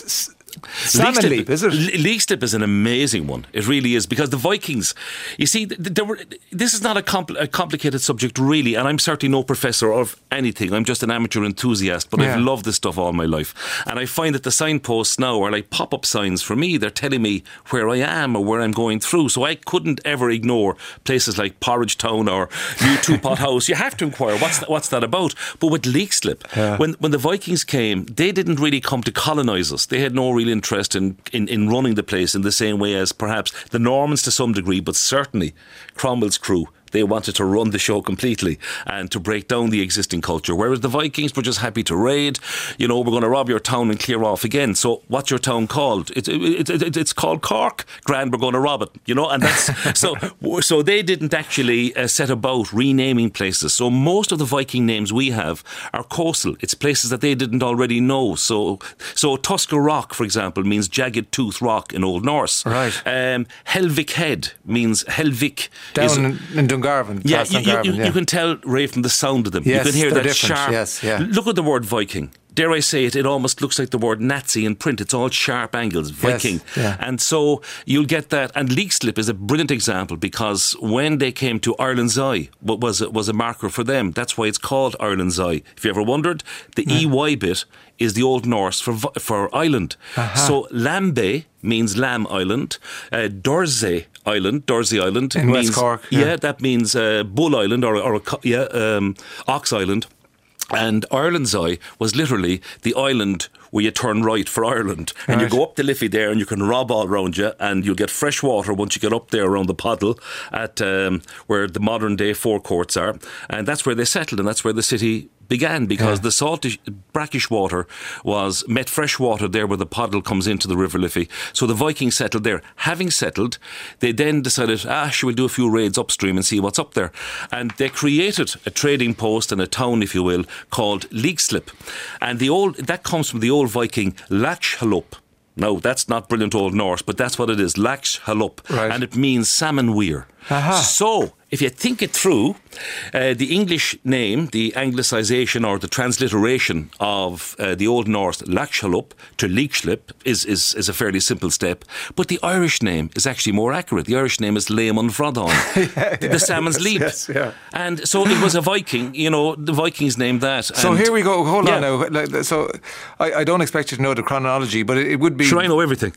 Salmon Leap, is it? Leixlip is an amazing one. It really is, because the Vikings, you see, there were, this is not a, compl- a complicated subject really, and I'm certainly no professor of anything. I'm just an amateur enthusiast, but yeah. I've loved this stuff all my life. And I find that the signposts now are like pop-up signs for me. They're telling me where I am or where I'm going through. So I couldn't ever ignore places like Porridge Town or New Two Pot House. You have to inquire, what's that, what's that about? But with Leixlip, yeah. when, when the Vikings came, they didn't really come to colonise us. They had no real interest in, in, in running the place in the same way as perhaps the Normans to some degree, but certainly Cromwell's crew. They wanted to run the show completely and to break down the existing culture, whereas the Vikings were just happy to raid. You know, we're going to rob your town and clear off again. So what's your town called? It's it, it, it, it's called Cork. Grand, we're going to rob it. You know, and that's so. So they didn't actually uh, set about renaming places. So most of the Viking names we have are coastal. It's places that they didn't already know. So so Tusker Rock, for example, means jagged tooth rock in Old Norse. Right. Um, Helvik Head means Helvik down is, in, in Dungarvan. Yeah, you, Dungarvan, you, yeah, you can tell, Ray, from the sound of them. Yes, you can hear that different. sharp. Yes, yeah. Look at the word Viking. Dare I say it, it almost looks like the word Nazi in print. It's all sharp angles, Viking. Yes, yeah. And so you'll get that. And Leixlip is a brilliant example, because when they came to Ireland's Eye, what was was a marker for them. That's why it's called Ireland's Eye. If you ever wondered, the yeah. E Y bit is the Old Norse for for island. Uh-huh. So Lambay means Lamb Island. Uh, Dorsey Island, Dorsey Island in means, West Cork. Yeah, yeah that means uh, Bull Island or or a, yeah um, Ox Island. And Ireland's Eye was literally the island where you turn right for Ireland. And right. you go up the Liffey there and you can rob all around you, and you'll get fresh water once you get up there around the Poddle at um, where the modern day forecourts are. And that's where they settled, and that's where the city began, because yeah. the salty, brackish water was met fresh water there where the Poddle comes into the River Liffey. So the Vikings settled there. Having settled, they then decided, ah, should we do a few raids upstream and see what's up there? And they created a trading post and a town, if you will, called Leixlip. And the old that comes from the old Viking Laxhalop. Now, that's not brilliant Old Norse, but that's what it is, Laxhalop. Right. And it means salmon weir. Aha. So, if you think it through, uh, the English name, the anglicisation or the transliteration of uh, the Old Norse Laxhalop to Leixlip is, is, is a fairly simple step. But the Irish name is actually more accurate. The Irish name is Leamon Frodon, yeah, yeah, the Salmon's yes, Leap. Yes, yeah. And so it was a Viking, you know, the Vikings named that. So and here we go, hold yeah. on now. Like, so I, I don't expect you to know the chronology, but it, it would be... Sure, I know everything.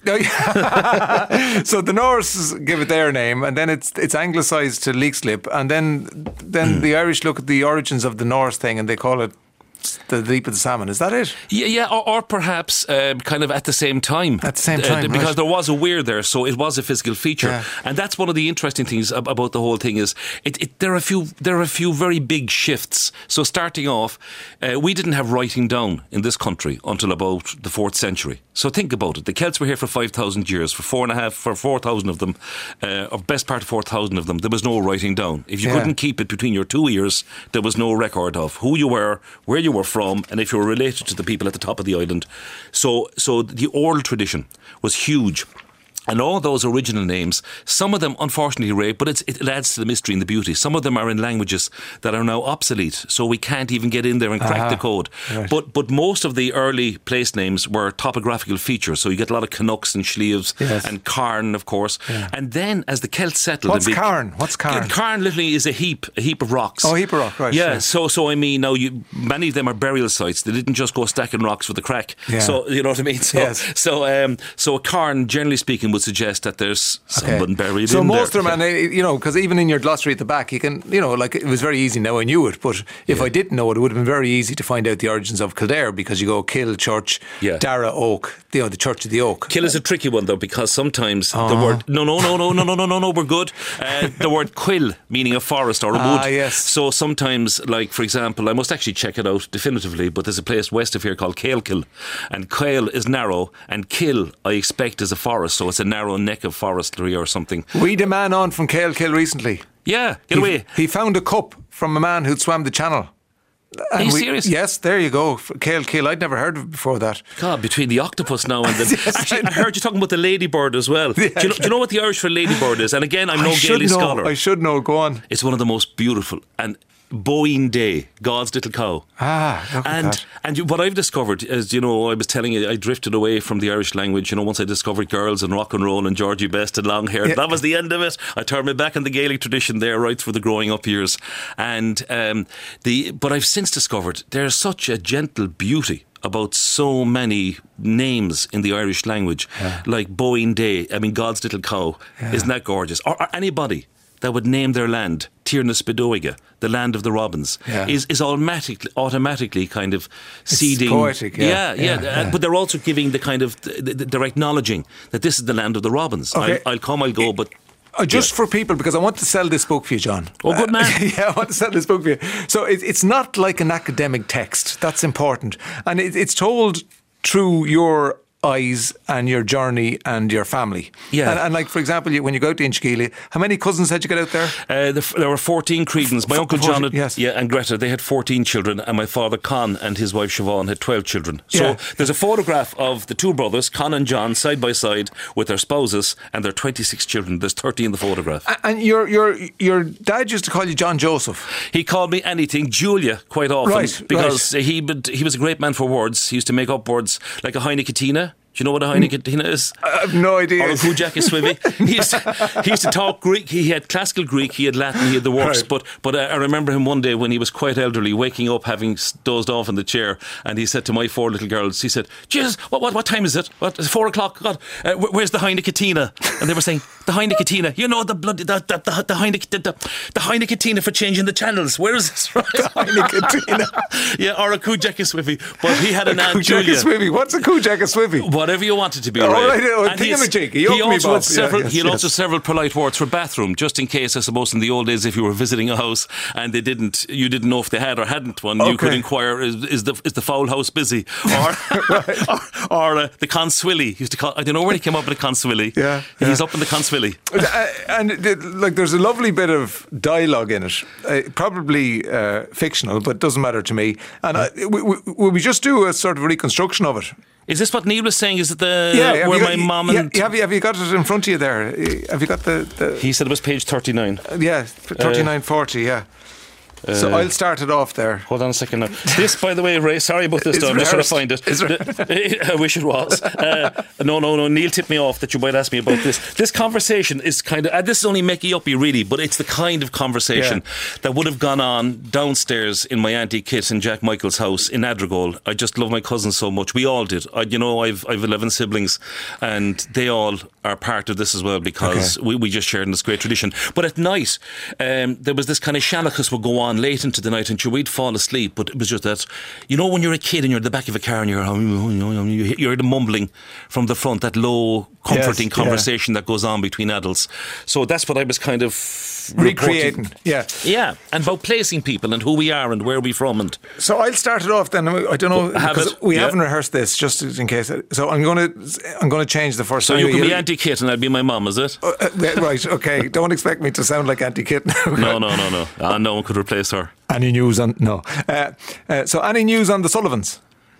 So the Norse give it their name, and then it's it's anglicised to Leixlip, and then then the Irish look at the origins of the Norse thing and they call it the Leap of the Salmon. Is that it? Yeah, yeah, or, or perhaps um, kind of at the same time. At the same time, uh, because right. there was a weir there, so it was a physical feature, yeah. and that's one of the interesting things ab- about the whole thing is it, it, there are a few there are a few very big shifts. So starting off, uh, we didn't have writing down in this country until about the fourth century. So think about it. The Celts were here for five thousand years. For four and a half, for four thousand of them, uh, or best part of four thousand of them, there was no writing down. If you yeah. couldn't keep it between your two ears, there was no record of who you were, where you were from, and if you were related to the people at the top of the island. So, so the oral tradition was huge. And all those original names, some of them, unfortunately, Ray, but it's, it adds to the mystery and the beauty. Some of them are in languages that are now obsolete, so we can't even get in there and crack uh-huh. the code. Right. But but most of the early place names were topographical features, so you get a lot of Canucks and Schleeves yes. and Carn, of course. Yeah. And then as the Celts settled... What's be, Carn? What's Carn? Carn literally is a heap, a heap of rocks. Oh, a heap of rock, right. Yeah, sure. so so I mean, now you, many of them are burial sites. They didn't just go stacking rocks for the crack. Yeah. So, you know what I mean? So, yes. so, um, so a Carn, generally speaking, would suggest that there's someone okay. buried so in there. So most of them, and you know, because even in your glossary at the back, you can, you know, like it was very easy. Now I knew it, but if yeah. I didn't know it, it would have been very easy to find out the origins of Kildare, because you go Kill, Church, yeah. Dara, Oak, you know, the Church of the Oak. Kill is a tricky one though, because sometimes oh. the word no no no no no no no no no we're good. Uh, the word quill, meaning a forest or a ah, wood. Yes. So sometimes, like for example, I must actually check it out definitively, but there's a place west of here called Cailkill, and Cail is narrow, and Kill I expect is a forest, so it's a narrow neck of forestry or something. We had a man on from Cailkill recently. Yeah, get he, away. He found a cup from a man who'd swam the channel. Are and you we, serious? Yes, there you go. Cailkill. I'd never heard of it before that. God, between the octopus now and the... yes, Actually, I, I heard you talking about the ladybird as well. Yeah. Do, you know, do you know what the Irish for ladybird is? And again, I'm no I Gaelic know, scholar. I should know. Go on. It's one of the most beautiful and Boyne Day, God's little cow. Ah, look at and that. and you- what I've discovered is, you know, I was telling you, I drifted away from the Irish language. You know, once I discovered girls and rock and roll and Georgie Best and long hair, Yeah. that was the end of it. I turned me back on the Gaelic tradition there, right through the growing up years. And um, the but I've since discovered there's such a gentle beauty about so many names in the Irish language, like Boyne Day. I mean, God's little cow. Isn't that gorgeous? Or, or anybody that would name their land Tierna Spidoiga, the land of the robins, Yeah. is is automatically automatically kind of seeding. poetic, yeah. yeah, yeah. Yeah, Uh, yeah. But they're also giving the kind of th- th- they're acknowledging that this is the land of the robins. Okay. I'll, I'll come, I'll go, but. Uh, just Yeah. for people, because I want to sell this book for you, John. Oh, good man. Uh, yeah, I want to sell this book for you. So it, it's not like an academic text. That's important. And it, it's told through your eyes and your journey and your family. Yeah. And, and like, for example, you, when you go out to Inchigeely, how many cousins had you got out there? Uh, the, f- there were fourteen Credens. My F- uncle fourteen, John had, yes. yeah, and Greta, they had fourteen children, and my father Con and his wife Siobhan had twelve children. So Yeah. there's a photograph of the two brothers, Con and John, side by side with their spouses and their twenty-six children. There's thirty in the photograph. A- And your your your dad used to call you John Joseph. He called me anything, Julia, quite often, Right, because he would, he was a great man for words. He used to make up words like a Heinekatina. Do you know what a Heinekatina is? I have no idea. Or a Kujakiswivi. He used to, he used to talk Greek. He had classical Greek. He had Latin. He had the works. Right. But but I I remember him one day when he was quite elderly, waking up, having s- dozed off in the chair, and he said to my four little girls, he said, "Jesus, what what, what time is it? What, it's four o'clock. God, uh, wh- where's the Heinekatina?" And they were saying, "The Heinekatina. You know the blood, the the the, the, Heinek, the, the, the Heinekatina for changing the channels. Where is this?" Right? The Heinekatina. Yeah, or a Kujakiswivi. But he had an aunt Julia. Kujakaswivi. What's a Kujakaswivi? Whatever you wanted to be. Oh, Ray. right, oh, And he's- thingamajig, He yoke me, also Bob. had several. Yeah, yes, he had yes. also several polite words for bathroom, just in case. I suppose in the old days, if you were visiting a house and they didn't, you didn't know if they had or hadn't one, you could Okay. inquire: Is, is the is the foul house busy? Or or, or uh, the conswilly. He used to call. I don't know where he came up with the conswilly. Yeah, he's yeah. up in the conswilly. Uh, and the, like, there's a lovely bit of dialogue in it, uh, probably uh, fictional, but doesn't matter to me. And uh, we, we, will we just do a sort of reconstruction of it? Is this what Neil was saying? Is it the have where you my got, mum yeah, and yeah, have, you, have you got it in front of you there? Have you got the, the he said it was page thirty-nine. yeah thirty-nine forty? Yeah. So Uh, I'll start it off there. Hold on a second now. This, by the way, Ray, sorry about this, It's though. I'm just trying to rehearsed. find it. It's The- I wish it was. Uh, no, no, no. Neil tipped me off that you might ask me about this. This conversation is kind of, uh, this is only Mickey uppy, really, but it's the kind of conversation Yeah. that would have gone on downstairs in my Auntie Kit in Jack Michael's house in Adrigole. I just love my cousins so much. We all did. I, you know, I've I've eleven siblings, and they all are part of this as well because Okay. we, we just shared in this great tradition. But at night, um, there was this kind of shanachas would go on late into the night, and we'd fall asleep. But it was just that, you know, when you're a kid and you're at the back of a car and you're you hear the mumbling from the front, that low, comforting Yes, yeah. conversation that goes on between adults. So that's what I was kind of Recreating, reporting. yeah. Yeah, and about placing people and who we are and where we're from. And So I'll start it off then. I don't know, Have because it, we yeah. haven't rehearsed this, just in case. So I'm going to I'm going to change the first. so you anyway. can be Auntie Kit and I'll be my mum, is it? Uh, uh, right, okay. Don't expect me to sound like Auntie Kit now. No, no, no, no. Uh, no one could replace her. Any news on no? Uh, uh, so any news on the Sullivans,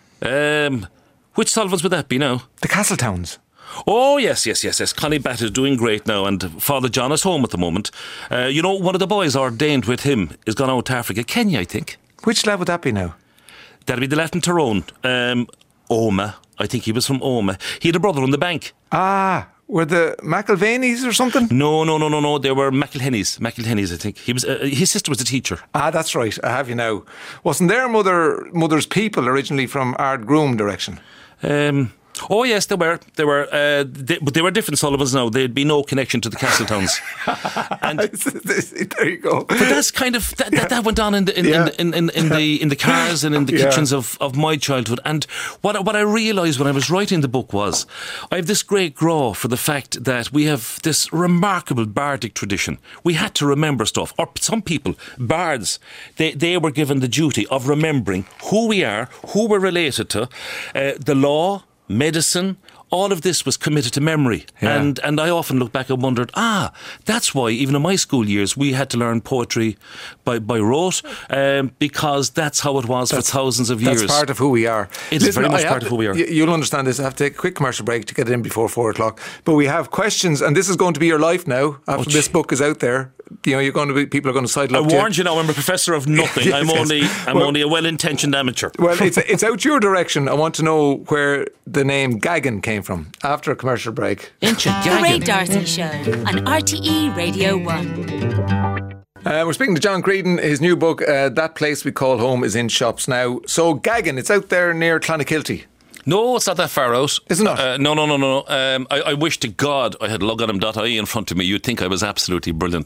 Um, which Sullivans would that be now? the Castletowns? Oh, yes, yes, yes, yes. Connie Batt is doing great now, and Father John is home at the moment. Uh, you know, one of the boys ordained with him is gone out to Africa, Kenya, I think. Which lad would that be now? That'd be the Latin Tyrone. Um, Oma. I think he was from Oma. He had a brother on the bank. Ah, were the McIlvaneys or something? No, no, no, no, no. They were McIlhennys. McIlhennys, I think. He was. Uh, his sister was a teacher. Ah, that's right. I have you now. Wasn't their mother mother's people originally from Ardgroom direction? Um, oh, yes, they were. They were. Uh, they, but they were different Sullivans now. There'd be no connection to the Castletowns. And there you go. But that's kind of that, that, that went on in the in, Yeah. in, in, in, in the in the cars and in the Yeah. kitchens of, of my childhood. And what I- what I realised when I was writing the book was I have this great grow for the fact that we have this remarkable bardic tradition. We had to remember stuff, or some people, bards, they they were given the duty of remembering who we are, who we're related to, uh, the law, medicine. All of this was committed to memory. Yeah. And and I often look back and wondered, ah, that's why even in my school years we had to learn poetry by, by rote, um, because that's how it was That's- for thousands of years. That's part of who we are. It's very much I have part of to- who we are. y- You'll understand this. I have to take a quick commercial break to get it in before four o'clock. But we have questions, and this is going to be your life now after Oh, this gee. book is out there. you know, you're going to be, people are going to sidle I up to warned you now, I'm a professor of nothing. Yes, I'm yes. only I'm Well- only a well-intentioned amateur. Well, it's it's out your direction. I want to know where the name Gaggin came from after a commercial break. Ain't you The Ray gagging? Darcy Show on R T E Radio one. Uh, we're speaking to John Creedon. His new book, uh, That Place We Call Home, is in shops now. So Gaggin, it's out there near Clonakilty. No, it's not that far out. Is it not? Uh, no, no, no, no. no. Um, I, I wish to God I had loganim dot I E in front of me. You'd think I was absolutely brilliant.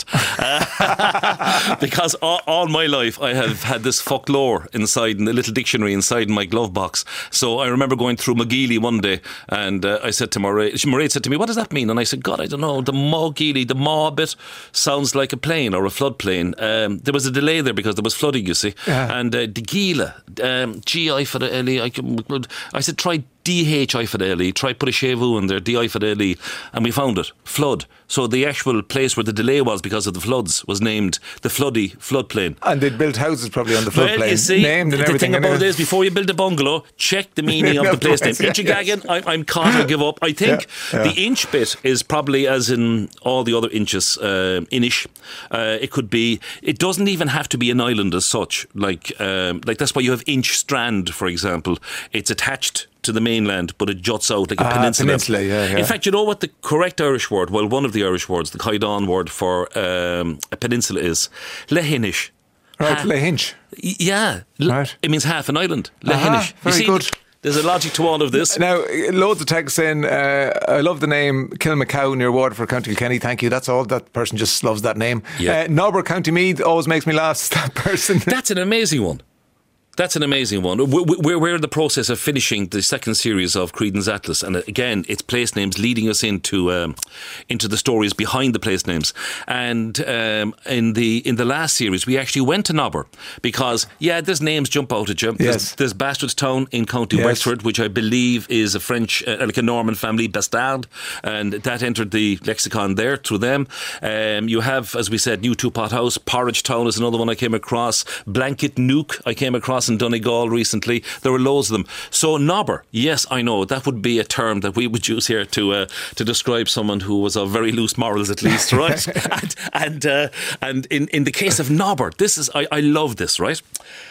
Uh, because all, all my life I have had this folklore inside, in the little dictionary inside my glove box. So I remember going through McGeely one day and uh, I said to Mairead, Mairead said to me, what does that mean? And I said, God, I don't know. The McGeely, the Ma bit sounds like a plane or a floodplain. Um, there was a delay there because there was flooding, you see. Yeah. And uh, the Gila, um, G I for the L E. I, I said, try D H I for the L E, try put a chevu in there, D I for the L E, and we found it, flood. So the actual place where the delay was because of the floods was named the Floody Floodplain. And they'd built houses probably on the floodplain, Well, you see, named and the everything. thing about anyway. it is, before you build a bungalow, check the meaning of the place name. Yeah, Inch yes. Gaggin, I, I'm caught, I give up. I think Yeah, yeah. the inch bit is probably as in all the other inches, uh, inish. Uh, it could be, it doesn't even have to be an island as such. Like, um, like that's why you have Inch Strand, for example. It's attached to the mainland, but it juts out like a Ah, peninsula. peninsula, yeah, yeah. In fact, you know what the correct Irish word, well, one of the Irish words, the Caidán word for um, a peninsula is Lehinish. Right, Ha- Lehinch. Y- Yeah, L- Right. it means half an island. Aha, Lehinish. You very see, good. There's a logic to all of this. Now, loads of texts in. Uh, I love the name Kilmacow near Waterford, County Kilkenny. Thank you. That's all. That person just loves that name. Yeah. Uh, Nobber, County Meath always makes me laugh. That person. That's an amazing one. That's an amazing one. We're, we're in the process of finishing the second series of Creedon's Atlas, and again, it's place names leading us into um, into the stories behind the place names. And um, in the in the last series, we actually went to Nobber because yeah, there's names jump out at you. There's, Yes. there's Bastardstown in County Yes. Wexford, which I believe is a French, uh, like a Norman family, Bastard, and that entered the lexicon there through them. Um, you have, as we said, New Two Pot House. Porridge Town is another one I came across. Blanket Nuke I came across in Donegal recently. There were loads of them. So Nobber, yes, I know that would be a term that we would use here to uh, to describe someone who was of very loose morals, at least, right? and and uh, and in in the case of Nobber, this is I, I love this, right?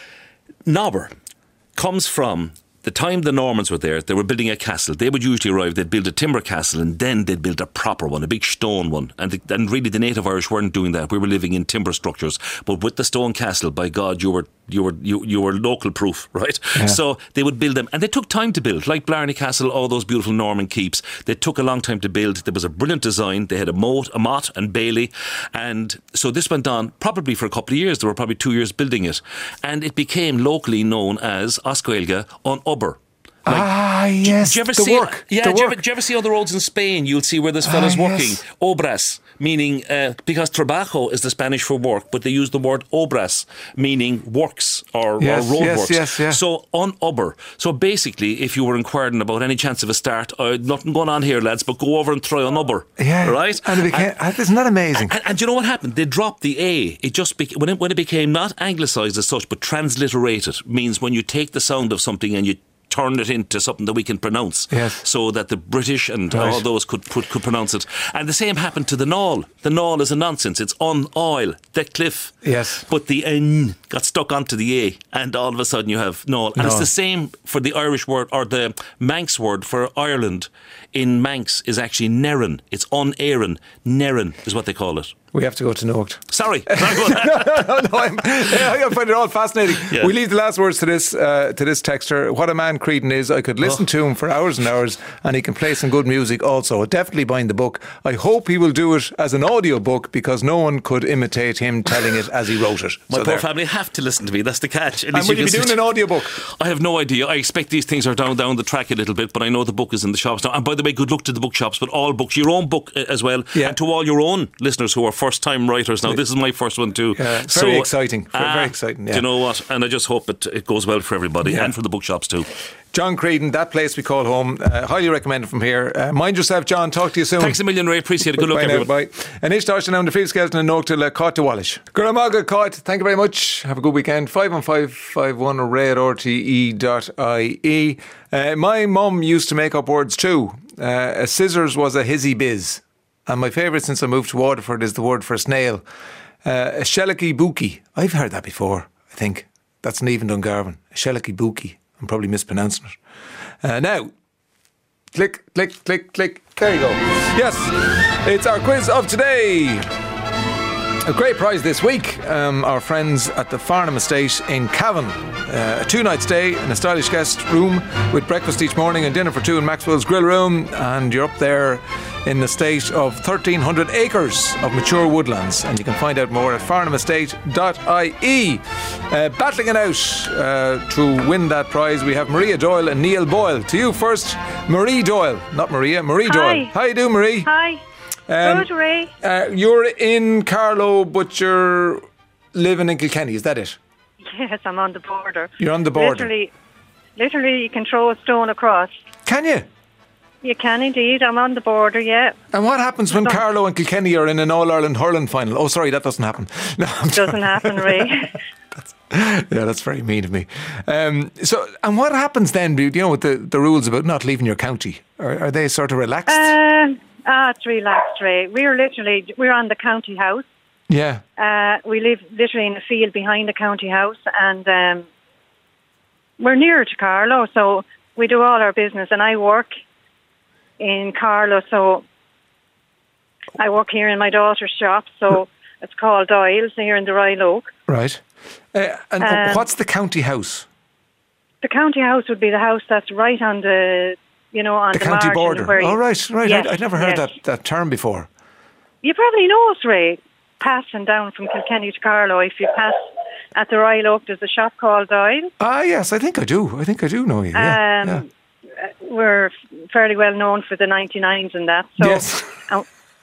Nobber comes from the time the Normans were there. They were building a castle. They would usually arrive, they'd build a timber castle, and then they'd build a proper one, a big stone one. And, the, and really the native Irish weren't doing that. We were living in timber structures. But with the stone castle, by God, you were you were you, you were local proof, right? Yeah. So they would build them, and they took time to build, like Blarney Castle, all those beautiful Norman keeps. They took a long time to build. There was a brilliant design. They had a moat, a motte and bailey, and so this went on probably for a couple of years. There were probably two years building it, and it became locally known as Oscoilga on Ubber. Like, ah, yes. do you ever the see? work. Yeah, the do you, work. ever, do you ever see on the roads in Spain? You'll see where this fella's Ah, working. yes. Obras, meaning uh, because trabajo is the Spanish for work, but they use the word obras, meaning works or, Yes, or road yes, works. yes, yeah. So on Ubber. So basically, if you were inquiring about any chance of a start, uh, nothing going on here, lads, but go over and try on Ubber. Yeah. right. And it became, isn't that amazing? And, and do you know what happened? They dropped the A. It just beca- when it when it became not anglicised as such, but transliterated, means when you take the sound of something and you turn it into something that we can pronounce, Yes. so that the British and Right. all those could, could could pronounce it. And the same happened to the Naul. The Naul is a nonsense. It's on oil, the cliff. Yes. But the N got stuck onto the A, and all of a sudden you have Naul. And it's Naul. the same for the Irish word, or the Manx word for Ireland. In Manx is actually Nerrin. It's on Éireann. Nerrin is what they call it. We have to go to Nocht. Sorry. no, no, I'm, I find it all fascinating. Yeah. We leave the last words to this uh, to this texter. What a man Creedon is. I could listen Oh. to him for hours and hours, and he can play some good music also. Definitely buying the book. I hope he will do it as an audio book because no one could imitate him telling it as he wrote it. My So poor there. family have to listen to me. That's the catch. At And least will you be can doing sit- an audio book? I have no idea. I expect these things are down down the track a little bit, but I know the book is in the shops now. And by the way, good luck to the bookshops, but all books, your own book uh, as well, Yeah. and to all your own listeners who are first time writers. Now, this is my first one too. Yeah, very exciting. Very, very exciting, yeah. Do you know what? And I just hope it, it goes well for everybody Yeah. and for the bookshops too. John Creedon, That Place We Call Home. Uh, highly recommended from here. Uh, mind yourself, John. Talk to you soon. Thanks a million, Ray. Appreciate it. Good luck, Bye now, everyone. bye. And Ish Darshan on the field skeleton and Nocht to Caught to Wallish. Guramaga Caught, thank you very much. Have a good weekend. five one five five one or ray at r t e dot i e. Uh, my mum used to make up words too. Uh, a scissors was a hizzy biz. And my favourite since I moved to Waterford is the word for snail. Uh, a Shellicky Bookie. I've heard that before, I think. That's an even Dungarvan. A Shellicky Bookie. I'm probably mispronouncing it. Uh, now, click, click, click, click. There you go. Yes, it's our quiz of today. A great prize this week. Um, our friends at the Farnham Estate in Cavan. Uh, a two-night stay in a stylish guest room with breakfast each morning and dinner for two in Maxwell's Grill Room. And you're up there in the state of thirteen hundred acres of mature woodlands. And you can find out more at farnham estate dot I E. Uh, battling it out uh, to win that prize, we have Maria Doyle and Neil Boyle. To you first, Marie Doyle. Not Maria, Marie Hi. Doyle. How you doing, Marie? Hi. Um, Good, Ray. Uh, you're in Carlow, but you're living in Kilkenny, is that it? Yes, I'm on the border. You're on the border. Literally, literally, you can throw a stone across. Can you? You can indeed. I'm on the border, yeah. And what happens when No. Carlow and Kilkenny are in an All-Ireland hurling final? Oh, sorry, that doesn't happen. No, I'm Doesn't happen, Ray. yeah, that's very mean of me. Um, so, and what happens then, do you know, with the, the rules about not leaving your county? Are, are they sort of relaxed? Uh, ah, it's relaxed, Ray. We're literally, we're on the county house. yeah. Uh, we live literally in a field behind the county house, and um, we're near to Carlow, so we do all our business. And I work in Carlow, so I work here in my daughter's shop, so it's called Doyle's here in the Royal Oak. Right. Uh, and Um, what's the county house? The county house would be the house that's right on the, you know, on The the, county margin border. where you- Oh, right, right. Yes, I'd, I'd never heard yes. that, that term before. You probably know it, Ray. Passing down from Kilkenny to Carlow, if you pass at the Royal Oak, there's a shop called Doyle. Ah, yes, I think I do. I think I do know you. Yeah, Um, yeah. uh, We're fairly well known for the ninety-nines and that. So Yes. uh,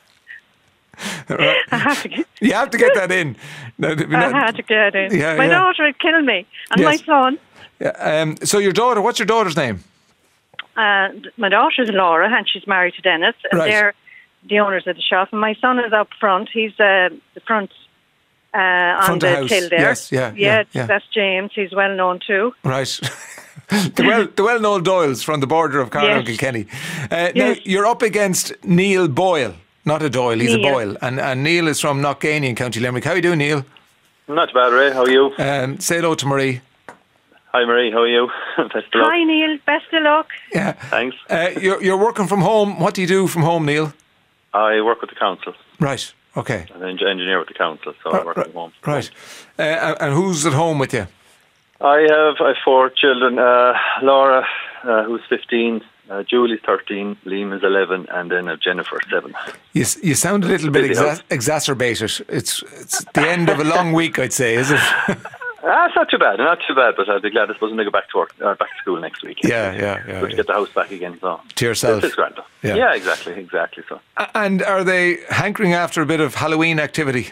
Right. I have to get, You have to get that in. No, I had to get it. Yeah, my yeah. daughter would kill me, and Yes. my son. Yeah, um, so your daughter, what's your daughter's name? Uh, my daughter's Laura, and she's married to Dennis. And Right. they're the owners of the shop. And my son is up front. He's uh, the front uh, on Front the of house. till there. Yes, yeah, yeah, yeah. That's James. He's well known too. Right. the well the well known Doyles from the border of Carlow and Yes. Kilkenny. Uh, Yes. Now you're up against Neil Boyle. Not a Doyle, he's Neil. a Boyle. And and Neil is from Knockganey in County Limerick. How are you doing, Neil? Not too bad, Ray. How are you? Um, say hello to Marie. Hi, Marie. How are you? Best of luck. Hi, Neil. Best of luck. Yeah. Thanks. Uh, you're, you're working from home. What do you do from home, Neil? I work with the council. Right, okay. I'm an engineer with the council, so I work right, from home. Right. Uh, and who's at home with you? I have, I have four children. Uh, Laura, uh, who's fifteen. Uh, Julie's thirteen. Liam is eleven. And then uh, Jennifer, seven. You, s- you sound a little bit Busy exa- house. exacerbated. It's, it's the end of a long week, I'd say, is it? Ah, it's not too bad. Not too bad, but I'd be glad, I suppose, when they go back to work, uh, back to school next week. Yeah, yeah, yeah. Good to yeah. get the house back again. So. To yourself. It's, it's grand. though. Yeah. Yeah. exactly, exactly. So. A- And are they hankering after a bit of Halloween activity?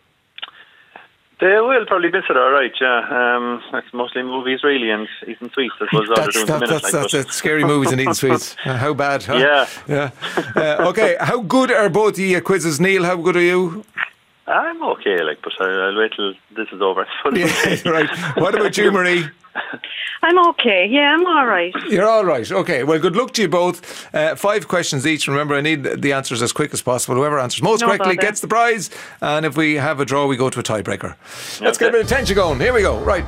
They will probably miss it, all right. Yeah, um, it's mostly movies, really, and eating sweets. I suppose all they're That's, doing that, at the minute. that's, like, that's but- it. Scary movies and eating sweets. Uh, how bad, huh? Yeah. Yeah. Uh, okay, how good are both of you at quizzes? Neil, how good are you? I'm okay, like, but I, I'll wait till this is over. Yeah, right. What about you, Marie? I'm okay. Yeah, I'm all right. You're all right. Okay. Well, good luck to you both. Uh, five questions each. Remember, I need the answers as quick as possible. Whoever answers most No correctly bother. gets the prize. And if we have a draw, we go to a tiebreaker. Let's get a bit of tension going. Here we go. Right.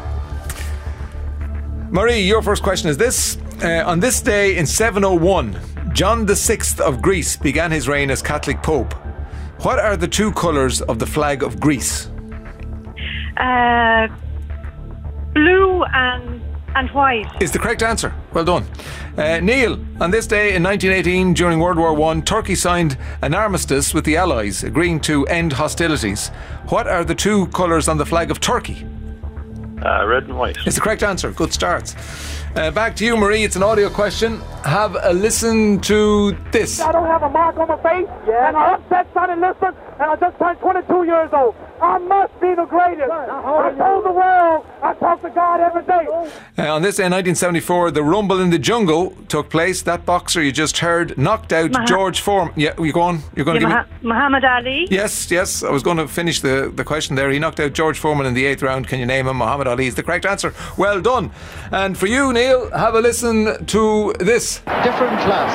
Marie, your first question is this. Uh, on this day in seven oh one, John the Sixth of Greece began his reign as Catholic Pope. What are the two colours of the flag of Greece? Uh, blue and and white. Is the correct answer. Well done. Uh, Neil, on this day in nineteen eighteen, during World War One, Turkey signed an armistice with the Allies, agreeing to end hostilities. What are the two colours on the flag of Turkey? Uh, red and white. Is the correct answer. Good starts. Uh, back to you, Marie. It's an audio question. Have a listen to this. I don't have a mark on my face, yeah. And I upset son in Lisbon, and I just turned twenty-two years old. I must be the greatest. I told the world, I talk to God every day. Uh, on this day in nineteen seventy-four, the Rumble in the Jungle took place. That boxer you just heard knocked out Mah- George Foreman. Yeah, you go on. You're going Yeah, to give Mah- me... Muhammad Ali. Yes, yes. I was going to finish the, the question there. He knocked out George Foreman in the eighth round. Can you name him? Muhammad Ali is the correct answer. Well done. And for you, Neil, have a listen to this. Different class.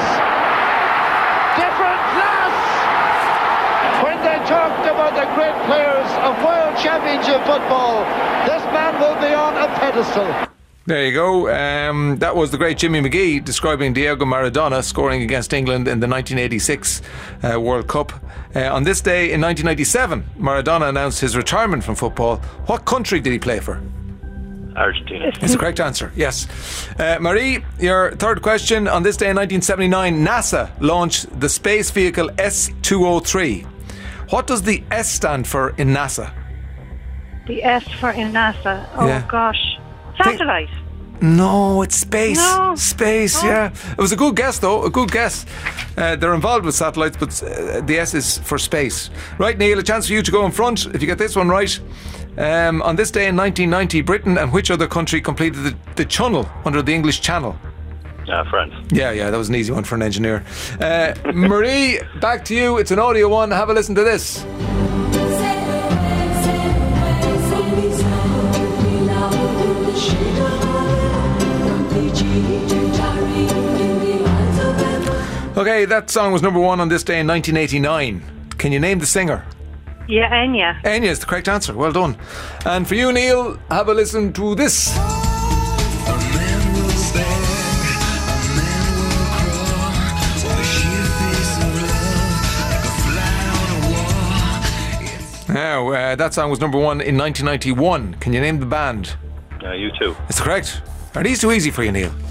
Different class! When they talked about the great players of Wales champions of football. This man will be on a pedestal. There you go. Um, that was the great Jimmy McGee describing Diego Maradona scoring against England in the nineteen eighty-six uh, World Cup. Uh, on this day in nineteen ninety-seven, Maradona announced his retirement from football. What country did he play for? Argentina. It's the correct answer, yes. Uh, Marie, your third question. On this day in nineteen seventy-nine, NASA launched the space vehicle S two oh three. What does the S stand for in NASA? The S for in NASA. Oh, Yeah. gosh. Satellite. No, it's space. No. Space, Oh. yeah. It was a good guess, though. A good guess. Uh, they're involved with satellites, but uh, the S is for space. Right, Neil, a chance for you to go in front if you get this one right. Um, on this day in nineteen ninety, Britain and which other country completed the, the Channel under the English Channel? Uh, France. Yeah, yeah, that was an easy one for an engineer. Uh, Marie, back to you. It's an audio one. Have a listen to this. Okay, that song was number one on this day in nineteen eighty-nine. Can you name the singer? Yeah, Enya. Enya is the correct answer. Well done. And for you, Neil, have a listen to this. Now, uh, that song was number one in nineteen ninety-one. Can you name the band? Uh, you too. It's correct. Are these too easy for you, Neil?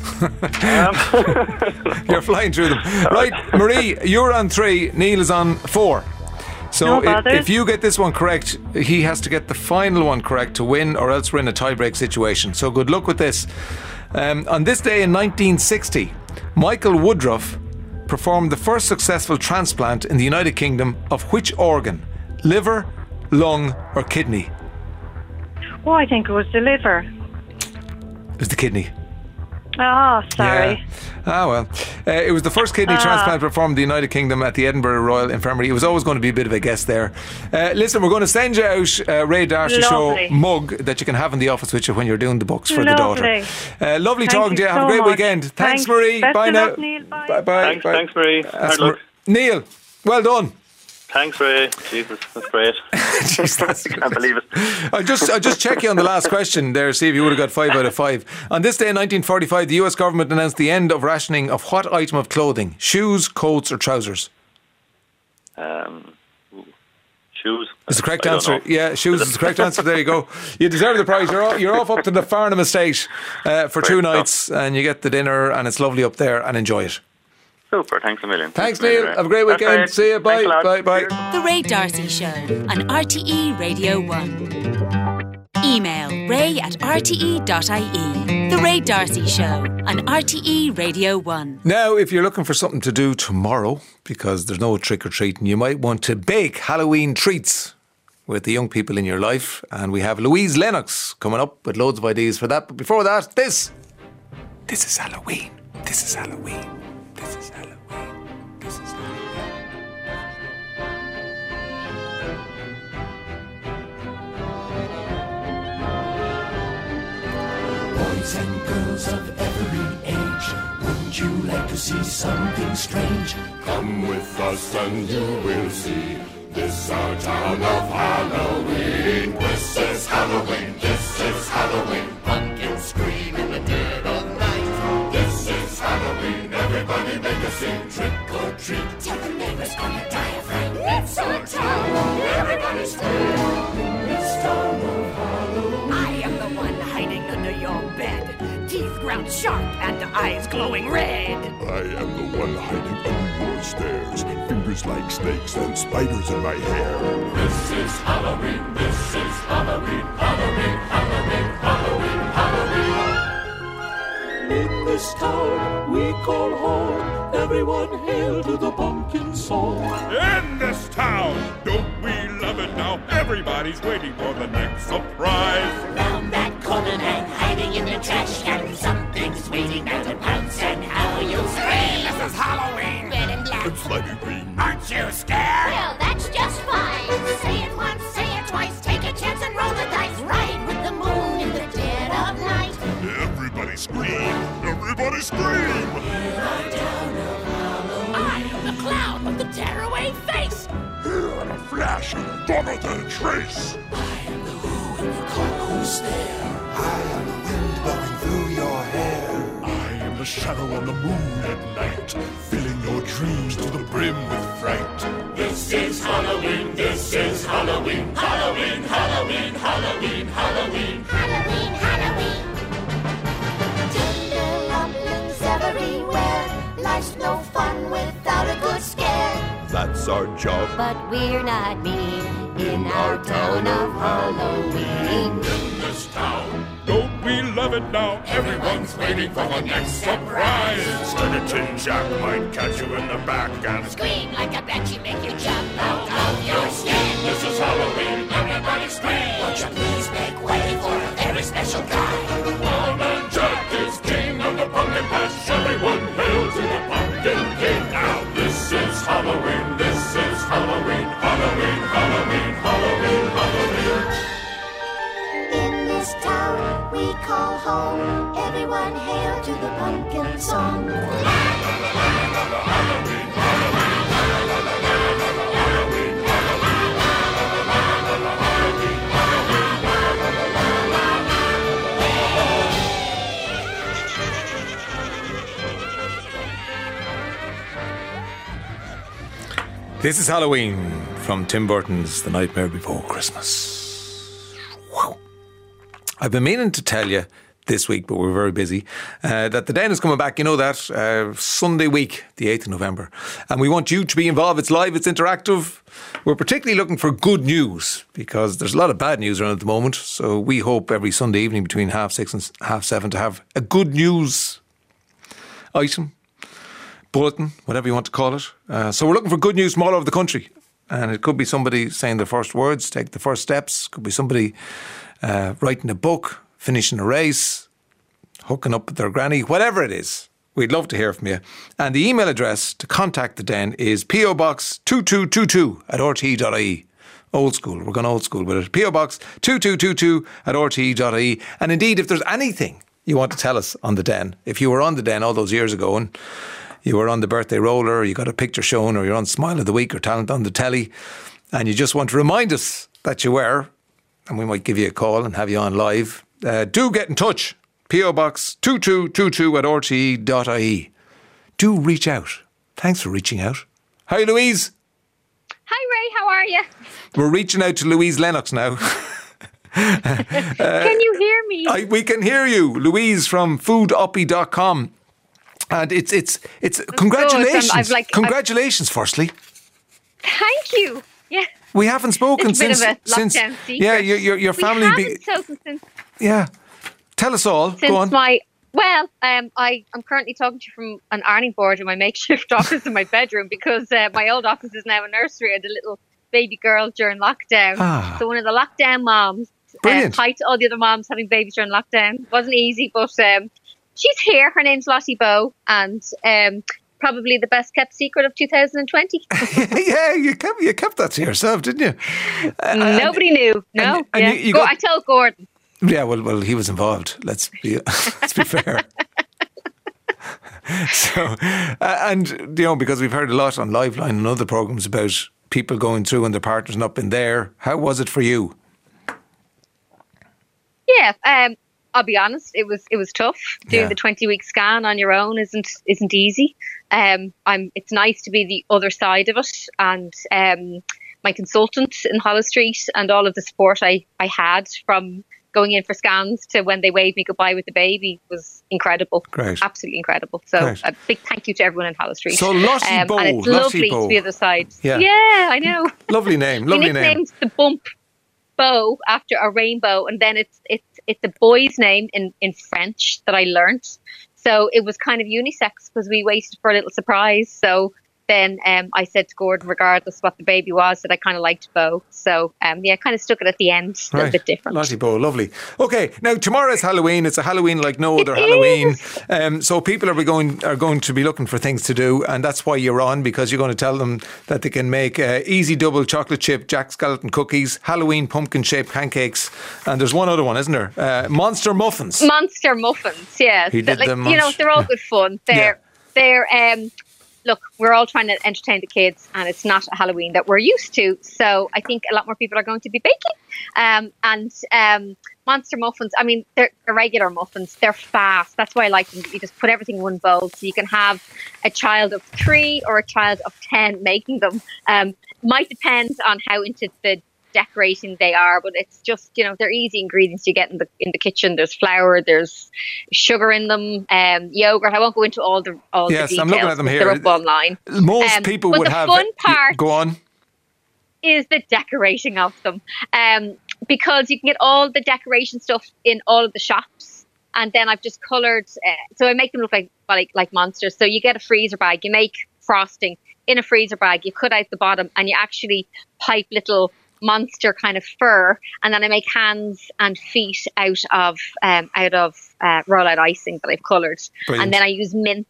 You're flying through them. Right, Marie, you're on three. Neil is on four. So No if, bothers. if you get this one correct, he has to get the final one correct to win, or else we're in a tie-break situation. So good luck with this. Um, on this day in nineteen sixty, Michael Woodruff performed the first successful transplant in the United Kingdom of which organ? Liver, lung, or kidney? Oh, I think it was the liver. It was the kidney. Oh, sorry. Yeah. Ah, well. Uh, it was the first kidney Ah. transplant performed in the United Kingdom at the Edinburgh Royal Infirmary. It was always going to be a bit of a guess there. Uh, listen, we're going to send you out uh, Ray Darcy Lovely. Show mug that you can have in the office with you when you're doing the books for the Lovely. daughter. Uh, lovely Thank talking to you you. Have so a great much. weekend. Thanks, Thanks. Marie. Best Bye of now. luck, Neil. Bye. Bye. Bye. Thanks, bye. thanks, Marie. That's Hard luck. Mar- Neil, well done. Thanks, Ray. Jesus, that's great. Jeez, that's- I can't believe it. I just I just check you on the last question there, see if you would have got five out of five. On this day in nineteen forty-five, the U S government announced the end of rationing of what item of clothing? Shoes, coats, or trousers? Um, shoes. Is the correct I don't answer? know. Yeah, shoes is the correct answer. There you go. You deserve the prize. You're off, you're off up to the Farnham Estate uh, for two Great nights, and you get the dinner, and it's lovely up there, and enjoy it. Super. Thanks a million. Thanks, a million, Neil. Ray. Have a great That's weekend. great. See you. Bye. Thanks a lot. Bye. Bye. Cheers. The Ray Darcy Show on R T E Radio one. Email ray at r t e dot i e. The Ray Darcy Show on R T E Radio one. Now, if you're looking for something to do tomorrow, because there's no trick or treating, you might want to bake Halloween treats with the young people in your life. And we have Louise Lennox coming up with loads of ideas for that. But before that, this. This is Halloween. This is Halloween. This is Halloween. This is Halloween. Boys and girls of every age, wouldn't you like to see something strange? Come with us and you will see. This our town of Halloween. This is Halloween. This is Halloween. Pumpkins scream in the dead of night. This is Halloween. Everybody make a scene. Trick or treat. Tell the neighbors on your diaphragm. It's our town. Everybody scream. In this town of Halloween. I am the one hiding under your bed, teeth ground sharp and eyes glowing red. I am the one hiding under your stairs, fingers like snakes and spiders in my hair. This is Halloween, this is Halloween, Halloween, Halloween, Halloween, Halloween. In this town we call home, everyone hail to the pumpkin song. In this town, don't we love it now? Everybody's waiting for the next surprise. Round that corner and hiding in the trash can, something's waiting there to pounce and how you'll scream. This is Halloween. Red and black. It's slimy green. Aren't you scared? Well, that's just fine. Say it once, say it twice, take a chance and roll the dice. Ride with the moon in the dead of night. Everybody scream, everybody scream. In our town of Halloween. I am the clown with the tearaway face. Here in a flash and gone without a trace. I am the when you call, who's there? I am the wind blowing through your hair. I am the shadow on the moon at night, filling your dreams to the brim with fright. This is Halloween, this is Halloween, Halloween, Halloween, Halloween, Halloween, Halloween, Halloween. Tinder lumplings everywhere. Life's no fun without a good scare. That's our job. But we're not mean in our town of Halloween. In this town, don't we love it now? Everyone's waiting for the next surprise. Skeleton Jack might catch you in the back and Scream like a banshee, make you jump out of your skin. this is Halloween. Everybody scream. Won't you please make way for a very special guy? Old Man Jack is king of the pumpkin patch. Everyone hail to the pumpkin king. Now this is Halloween. This is Halloween. Halloween. Halloween. Halloween. Halloween. In this town we call home, everyone hail to the pumpkin song. This is Halloween from Tim Burton's The Nightmare Before Christmas. Wow. I've been meaning to tell you this week, but we're very busy, uh, that the Den is coming back. You know that, uh, Sunday week, the eighth of November. And we want you to be involved. It's live, it's interactive. We're particularly looking for good news because there's a lot of bad news around at the moment. So we hope every Sunday evening between half six and half seven to have a good news item, bulletin, whatever you want to call it. Uh, so we're looking for good news from all over the country. And it could be somebody saying their first words, take the first steps. Could be somebody uh, writing a book, finishing a race, hooking up with their granny, whatever it is. We'd love to hear from you. And the email address to contact the Den is P O Box two two two two at r t e dot I E. Old school. We're going old school with it. P O Box two two two two at r t e dot I E. And indeed, if there's anything you want to tell us on the Den, if you were on the Den all those years ago and you were on the birthday roller, or you got a picture shown, or you're on Smile of the Week or Talent on the Telly, and you just want to remind us that you were, and we might give you a call and have you on live, uh, do get in touch. P O Box two two two two at r t e dot I E. Do reach out. Thanks for reaching out. Hi, Louise. Hi, Ray. How are you? We're reaching out to Louise Lennox now. uh, can you hear me? I, we can hear you. Louise from food uppy dot com. And it's it's it's congratulations, I've like, congratulations. I've, firstly, thank you. Yeah, we haven't spoken it's since a bit of a since lockdown secret. yeah your your, your family. We haven't be, spoken since. Yeah, tell us all. Since Go on. my well, um, I I'm currently talking to you from an ironing board in my makeshift office in my bedroom because uh, my old office is now a nursery. I had a little baby girl during lockdown. Ah. So one of the lockdown moms. Brilliant. Uh, hi to all the other moms having babies during lockdown. Wasn't easy, but. Um, She's here. Her name's Lottie Bow, and um, probably the best kept secret of two thousand twenty. Yeah, you kept you kept that to yourself, didn't you? Uh, Nobody and, knew. No, and, and yeah. you, you Go, got, I told Gordon. Yeah, well, well, he was involved. Let's be let's be fair. So, uh, and you know, because we've heard a lot on Liveline and other programs about people going through and their partners not been there. How was it for you? Yeah. Um, I'll be honest, it was it was tough. Doing Yeah. the twenty week scan on your own isn't isn't easy. Um, I'm. It's nice to be the other side of it, and um, my consultant in Hollow Street and all of the support I, I had from going in for scans to when they waved me goodbye with the baby was incredible. Great. Absolutely incredible. So Great. a big thank you to everyone in Hollow Street. So Lottie Bow, and it's Lottie lovely Bow. to be the other side. Yeah. Yeah, I know. Lovely name, We lovely name. nicknamed the bump bow after a rainbow, and then it's it's it's a boy's name in, in French that I learnt. So it was kind of unisex because we waited for a little surprise. So then um, I said to Gordon, regardless what the baby was, that I kind of liked Bo. So um, yeah, kind of stuck it at the end, a little bit different. Lottie Bow, lovely. Okay, now tomorrow is Halloween. It's a Halloween like no other It Halloween. Um, so people are be going are going to be looking for things to do, and that's why you're on, because you're going to tell them that they can make uh, easy double chocolate chip Jack Skeleton cookies, Halloween pumpkin shaped pancakes, and there's one other one, isn't there? Uh, monster muffins. Monster muffins, yeah. He did like, them you know, once. they're all good fun. They're they're um look, we're all trying to entertain the kids, and it's not a Halloween that we're used to. So I think a lot more people are going to be baking. Um, and um, monster muffins, I mean, they're, they're regular muffins. They're fast. That's why I like them. You just put everything in one bowl. So you can have a child of three or a child of ten making them. Um, might depend on how into the decorating they are, but it's just, you know, they're easy ingredients you get in the in the kitchen. There's flour, there's sugar in them, um, yogurt. I won't go into all the all yes, the details. I'm looking at them here. They're up online. Most um, people but would the have. Fun part go on. Is the decorating of them, um, because you can get all the decoration stuff in all of the shops, and then I've just coloured. Uh, so I make them look like like like monsters. So you get a freezer bag, you make frosting in a freezer bag, you cut out the bottom, and you actually pipe little monster kind of fur, and then I make hands and feet out of um, out of uh, roll-out icing that I've coloured. Brilliant. And then I use mints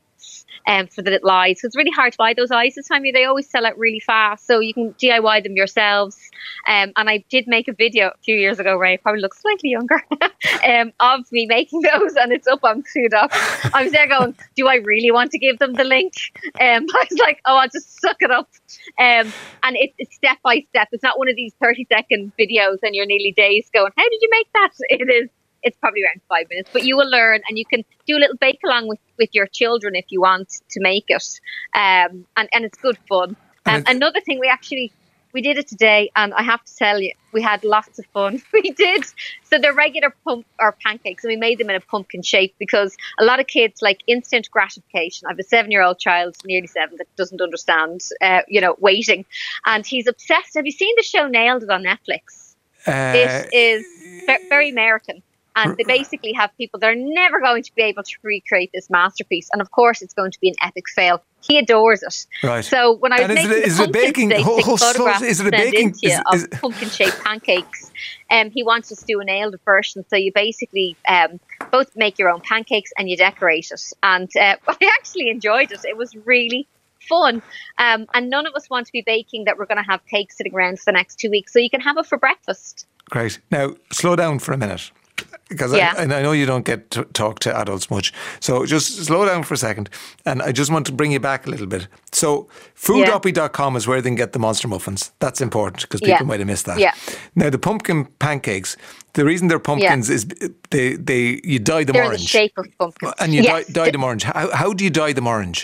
um, for the little eyes. So it's really hard to buy those eyes this time of year. They always sell out really fast, so you can D I Y them yourselves. Um, and I did make a video a few years ago, Ray, probably looks slightly younger, um, of me making those, and it's up on Food Up. I was there going, do I really want to give them the link? Um, I was like, oh, I'll just suck it up. Um, and it, it's step by step. It's not one of these thirty second videos and you're nearly dazed going, how did you make that? It is. It's probably around five minutes, but you will learn, and you can do a little bake along with, with your children if you want to make it. Um, and, and it's good fun. Um, another thing, we actually, we did it today, and I have to tell you, we had lots of fun. We did. So they're regular pump or pancakes, and we made them in a pumpkin shape because a lot of kids like instant gratification. I have a seven-year-old child, nearly seven, that doesn't understand, uh, you know, waiting. And he's obsessed. Have you seen the show Nailed It on Netflix? Uh, it is ve- very American. And they basically have people, they're never going to be able to recreate this masterpiece. And of course, it's going to be an epic fail. He adores it. Right. So when I was and making is it, the is it baking? steak, Ho, ho, photographs is it a to send baking? into you Is, is, of pumpkin-shaped pancakes, um, he wants us to do a nailed version. So you basically um, both make your own pancakes and you decorate it. And uh, I actually enjoyed it. It was really fun. Um, and none of us want to be baking that we're going to have cake sitting around for the next two weeks. So you can have it for breakfast. Great. Now, slow down for a minute. Because yeah. I, and I know you don't get to talk to adults much. So just slow down for a second. And I just want to bring you back a little bit. So food uppy dot com is where they can get the monster muffins. That's important because people yeah. might have missed that. Yeah. Now, the pumpkin pancakes, the reason they're pumpkins yeah. is they, they you dye them they're orange. They're the shape of pumpkins. And you yes. dye, dye them orange. How, how do you dye them orange?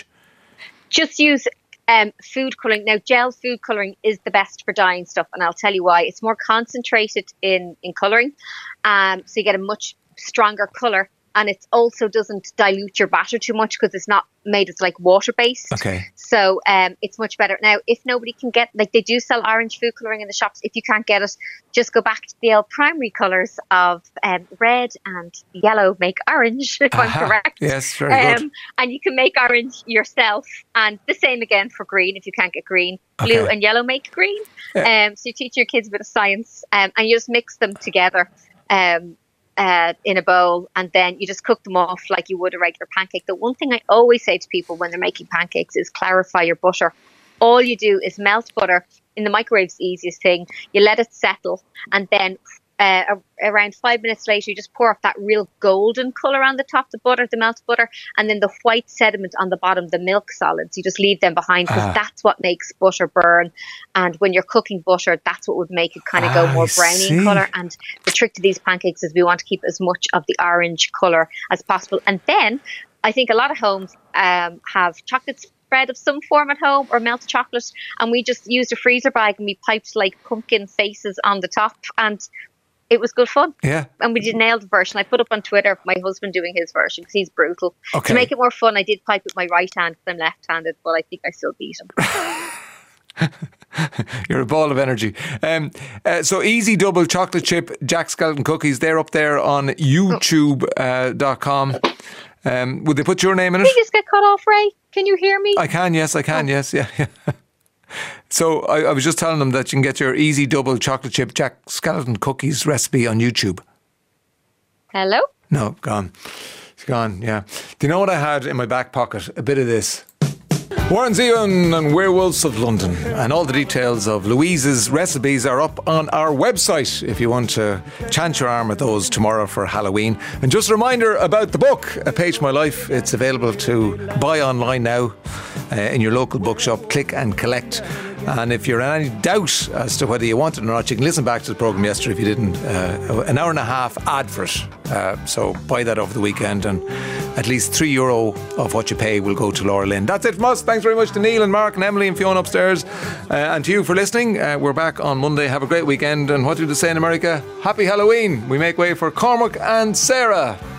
Just use um, food colouring. Now, gel food colouring is the best for dyeing stuff, and I'll tell you why. It's more concentrated in, in colouring, um, so you get a much stronger colour, and it also doesn't dilute your batter too much because it's not made, it's like water based. Okay. So um, it's much better. Now, if nobody can get, like they do sell orange food colouring in the shops, if you can't get it, just go back to the old primary colours of um, red and yellow make orange, if Aha. I'm correct. Yes, very um, good. And you can make orange yourself, and the same again for green if you can't get green. Blue Okay. and yellow make green. Yeah. Um, so you teach your kids a bit of science, um, and you just mix them together. Um, Uh, in a bowl, and then you just cook them off like you would a regular pancake. The one thing I always say to people when they're making pancakes is clarify your butter. All you do is melt butter. In the microwave's the easiest thing. You let it settle, and then uh, around five minutes later, you just pour off that real golden colour on the top, the butter, the melted butter, and then the white sediment on the bottom, the milk solids. You just leave them behind because Ah. that's what makes butter burn. And when you're cooking butter, that's what would make it kind of go Ah, more I browny see. in colour. And the trick to these pancakes is we want to keep as much of the orange colour as possible. And then I think a lot of homes um, have chocolate spread of some form at home or melted chocolate, and we just used a freezer bag and we piped like pumpkin faces on the top, and it was good fun. Yeah. And we did nailed version. I put up on Twitter my husband doing his version because he's brutal. Okay. To make it more fun, I did pipe with my right hand because I'm left-handed, but I think I still beat him. You're a ball of energy. Um, uh, so Easy Double Chocolate Chip Jack Skeleton Cookies, they're up there on YouTube dot com. Uh, um, would they put your name in it? Did you just get cut off, Ray? Can you hear me? I can, yes, I can, yes, yeah, yeah. So I, I was just telling them that you can get your Easy Double Chocolate Chip Jack Skeleton Cookies recipe on YouTube. Hello? No, gone. It's gone, yeah. Do you know what I had in my back pocket? A bit of this. Warren Zevon and Werewolves of London. And all the details of Louise's recipes are up on our website if you want to chance your arm at those tomorrow for Halloween. And just a reminder about the book, A Page of My Life. It's available to buy online now. uh, in your local bookshop. Click and collect. And if you're in any doubt as to whether you want it or not, you can listen back to the programme yesterday if you didn't. Uh, an hour and a half ad for it. Uh, so buy that over the weekend, and at least three euro of what you pay will go to Laura Lynn. That's it from us. Thanks very much to Neil and Mark and Emily and Fiona upstairs. Uh, and to you for listening. Uh, we're back on Monday. Have a great weekend. And what do they say in America? Happy Halloween. We make way for Cormac and Sarah.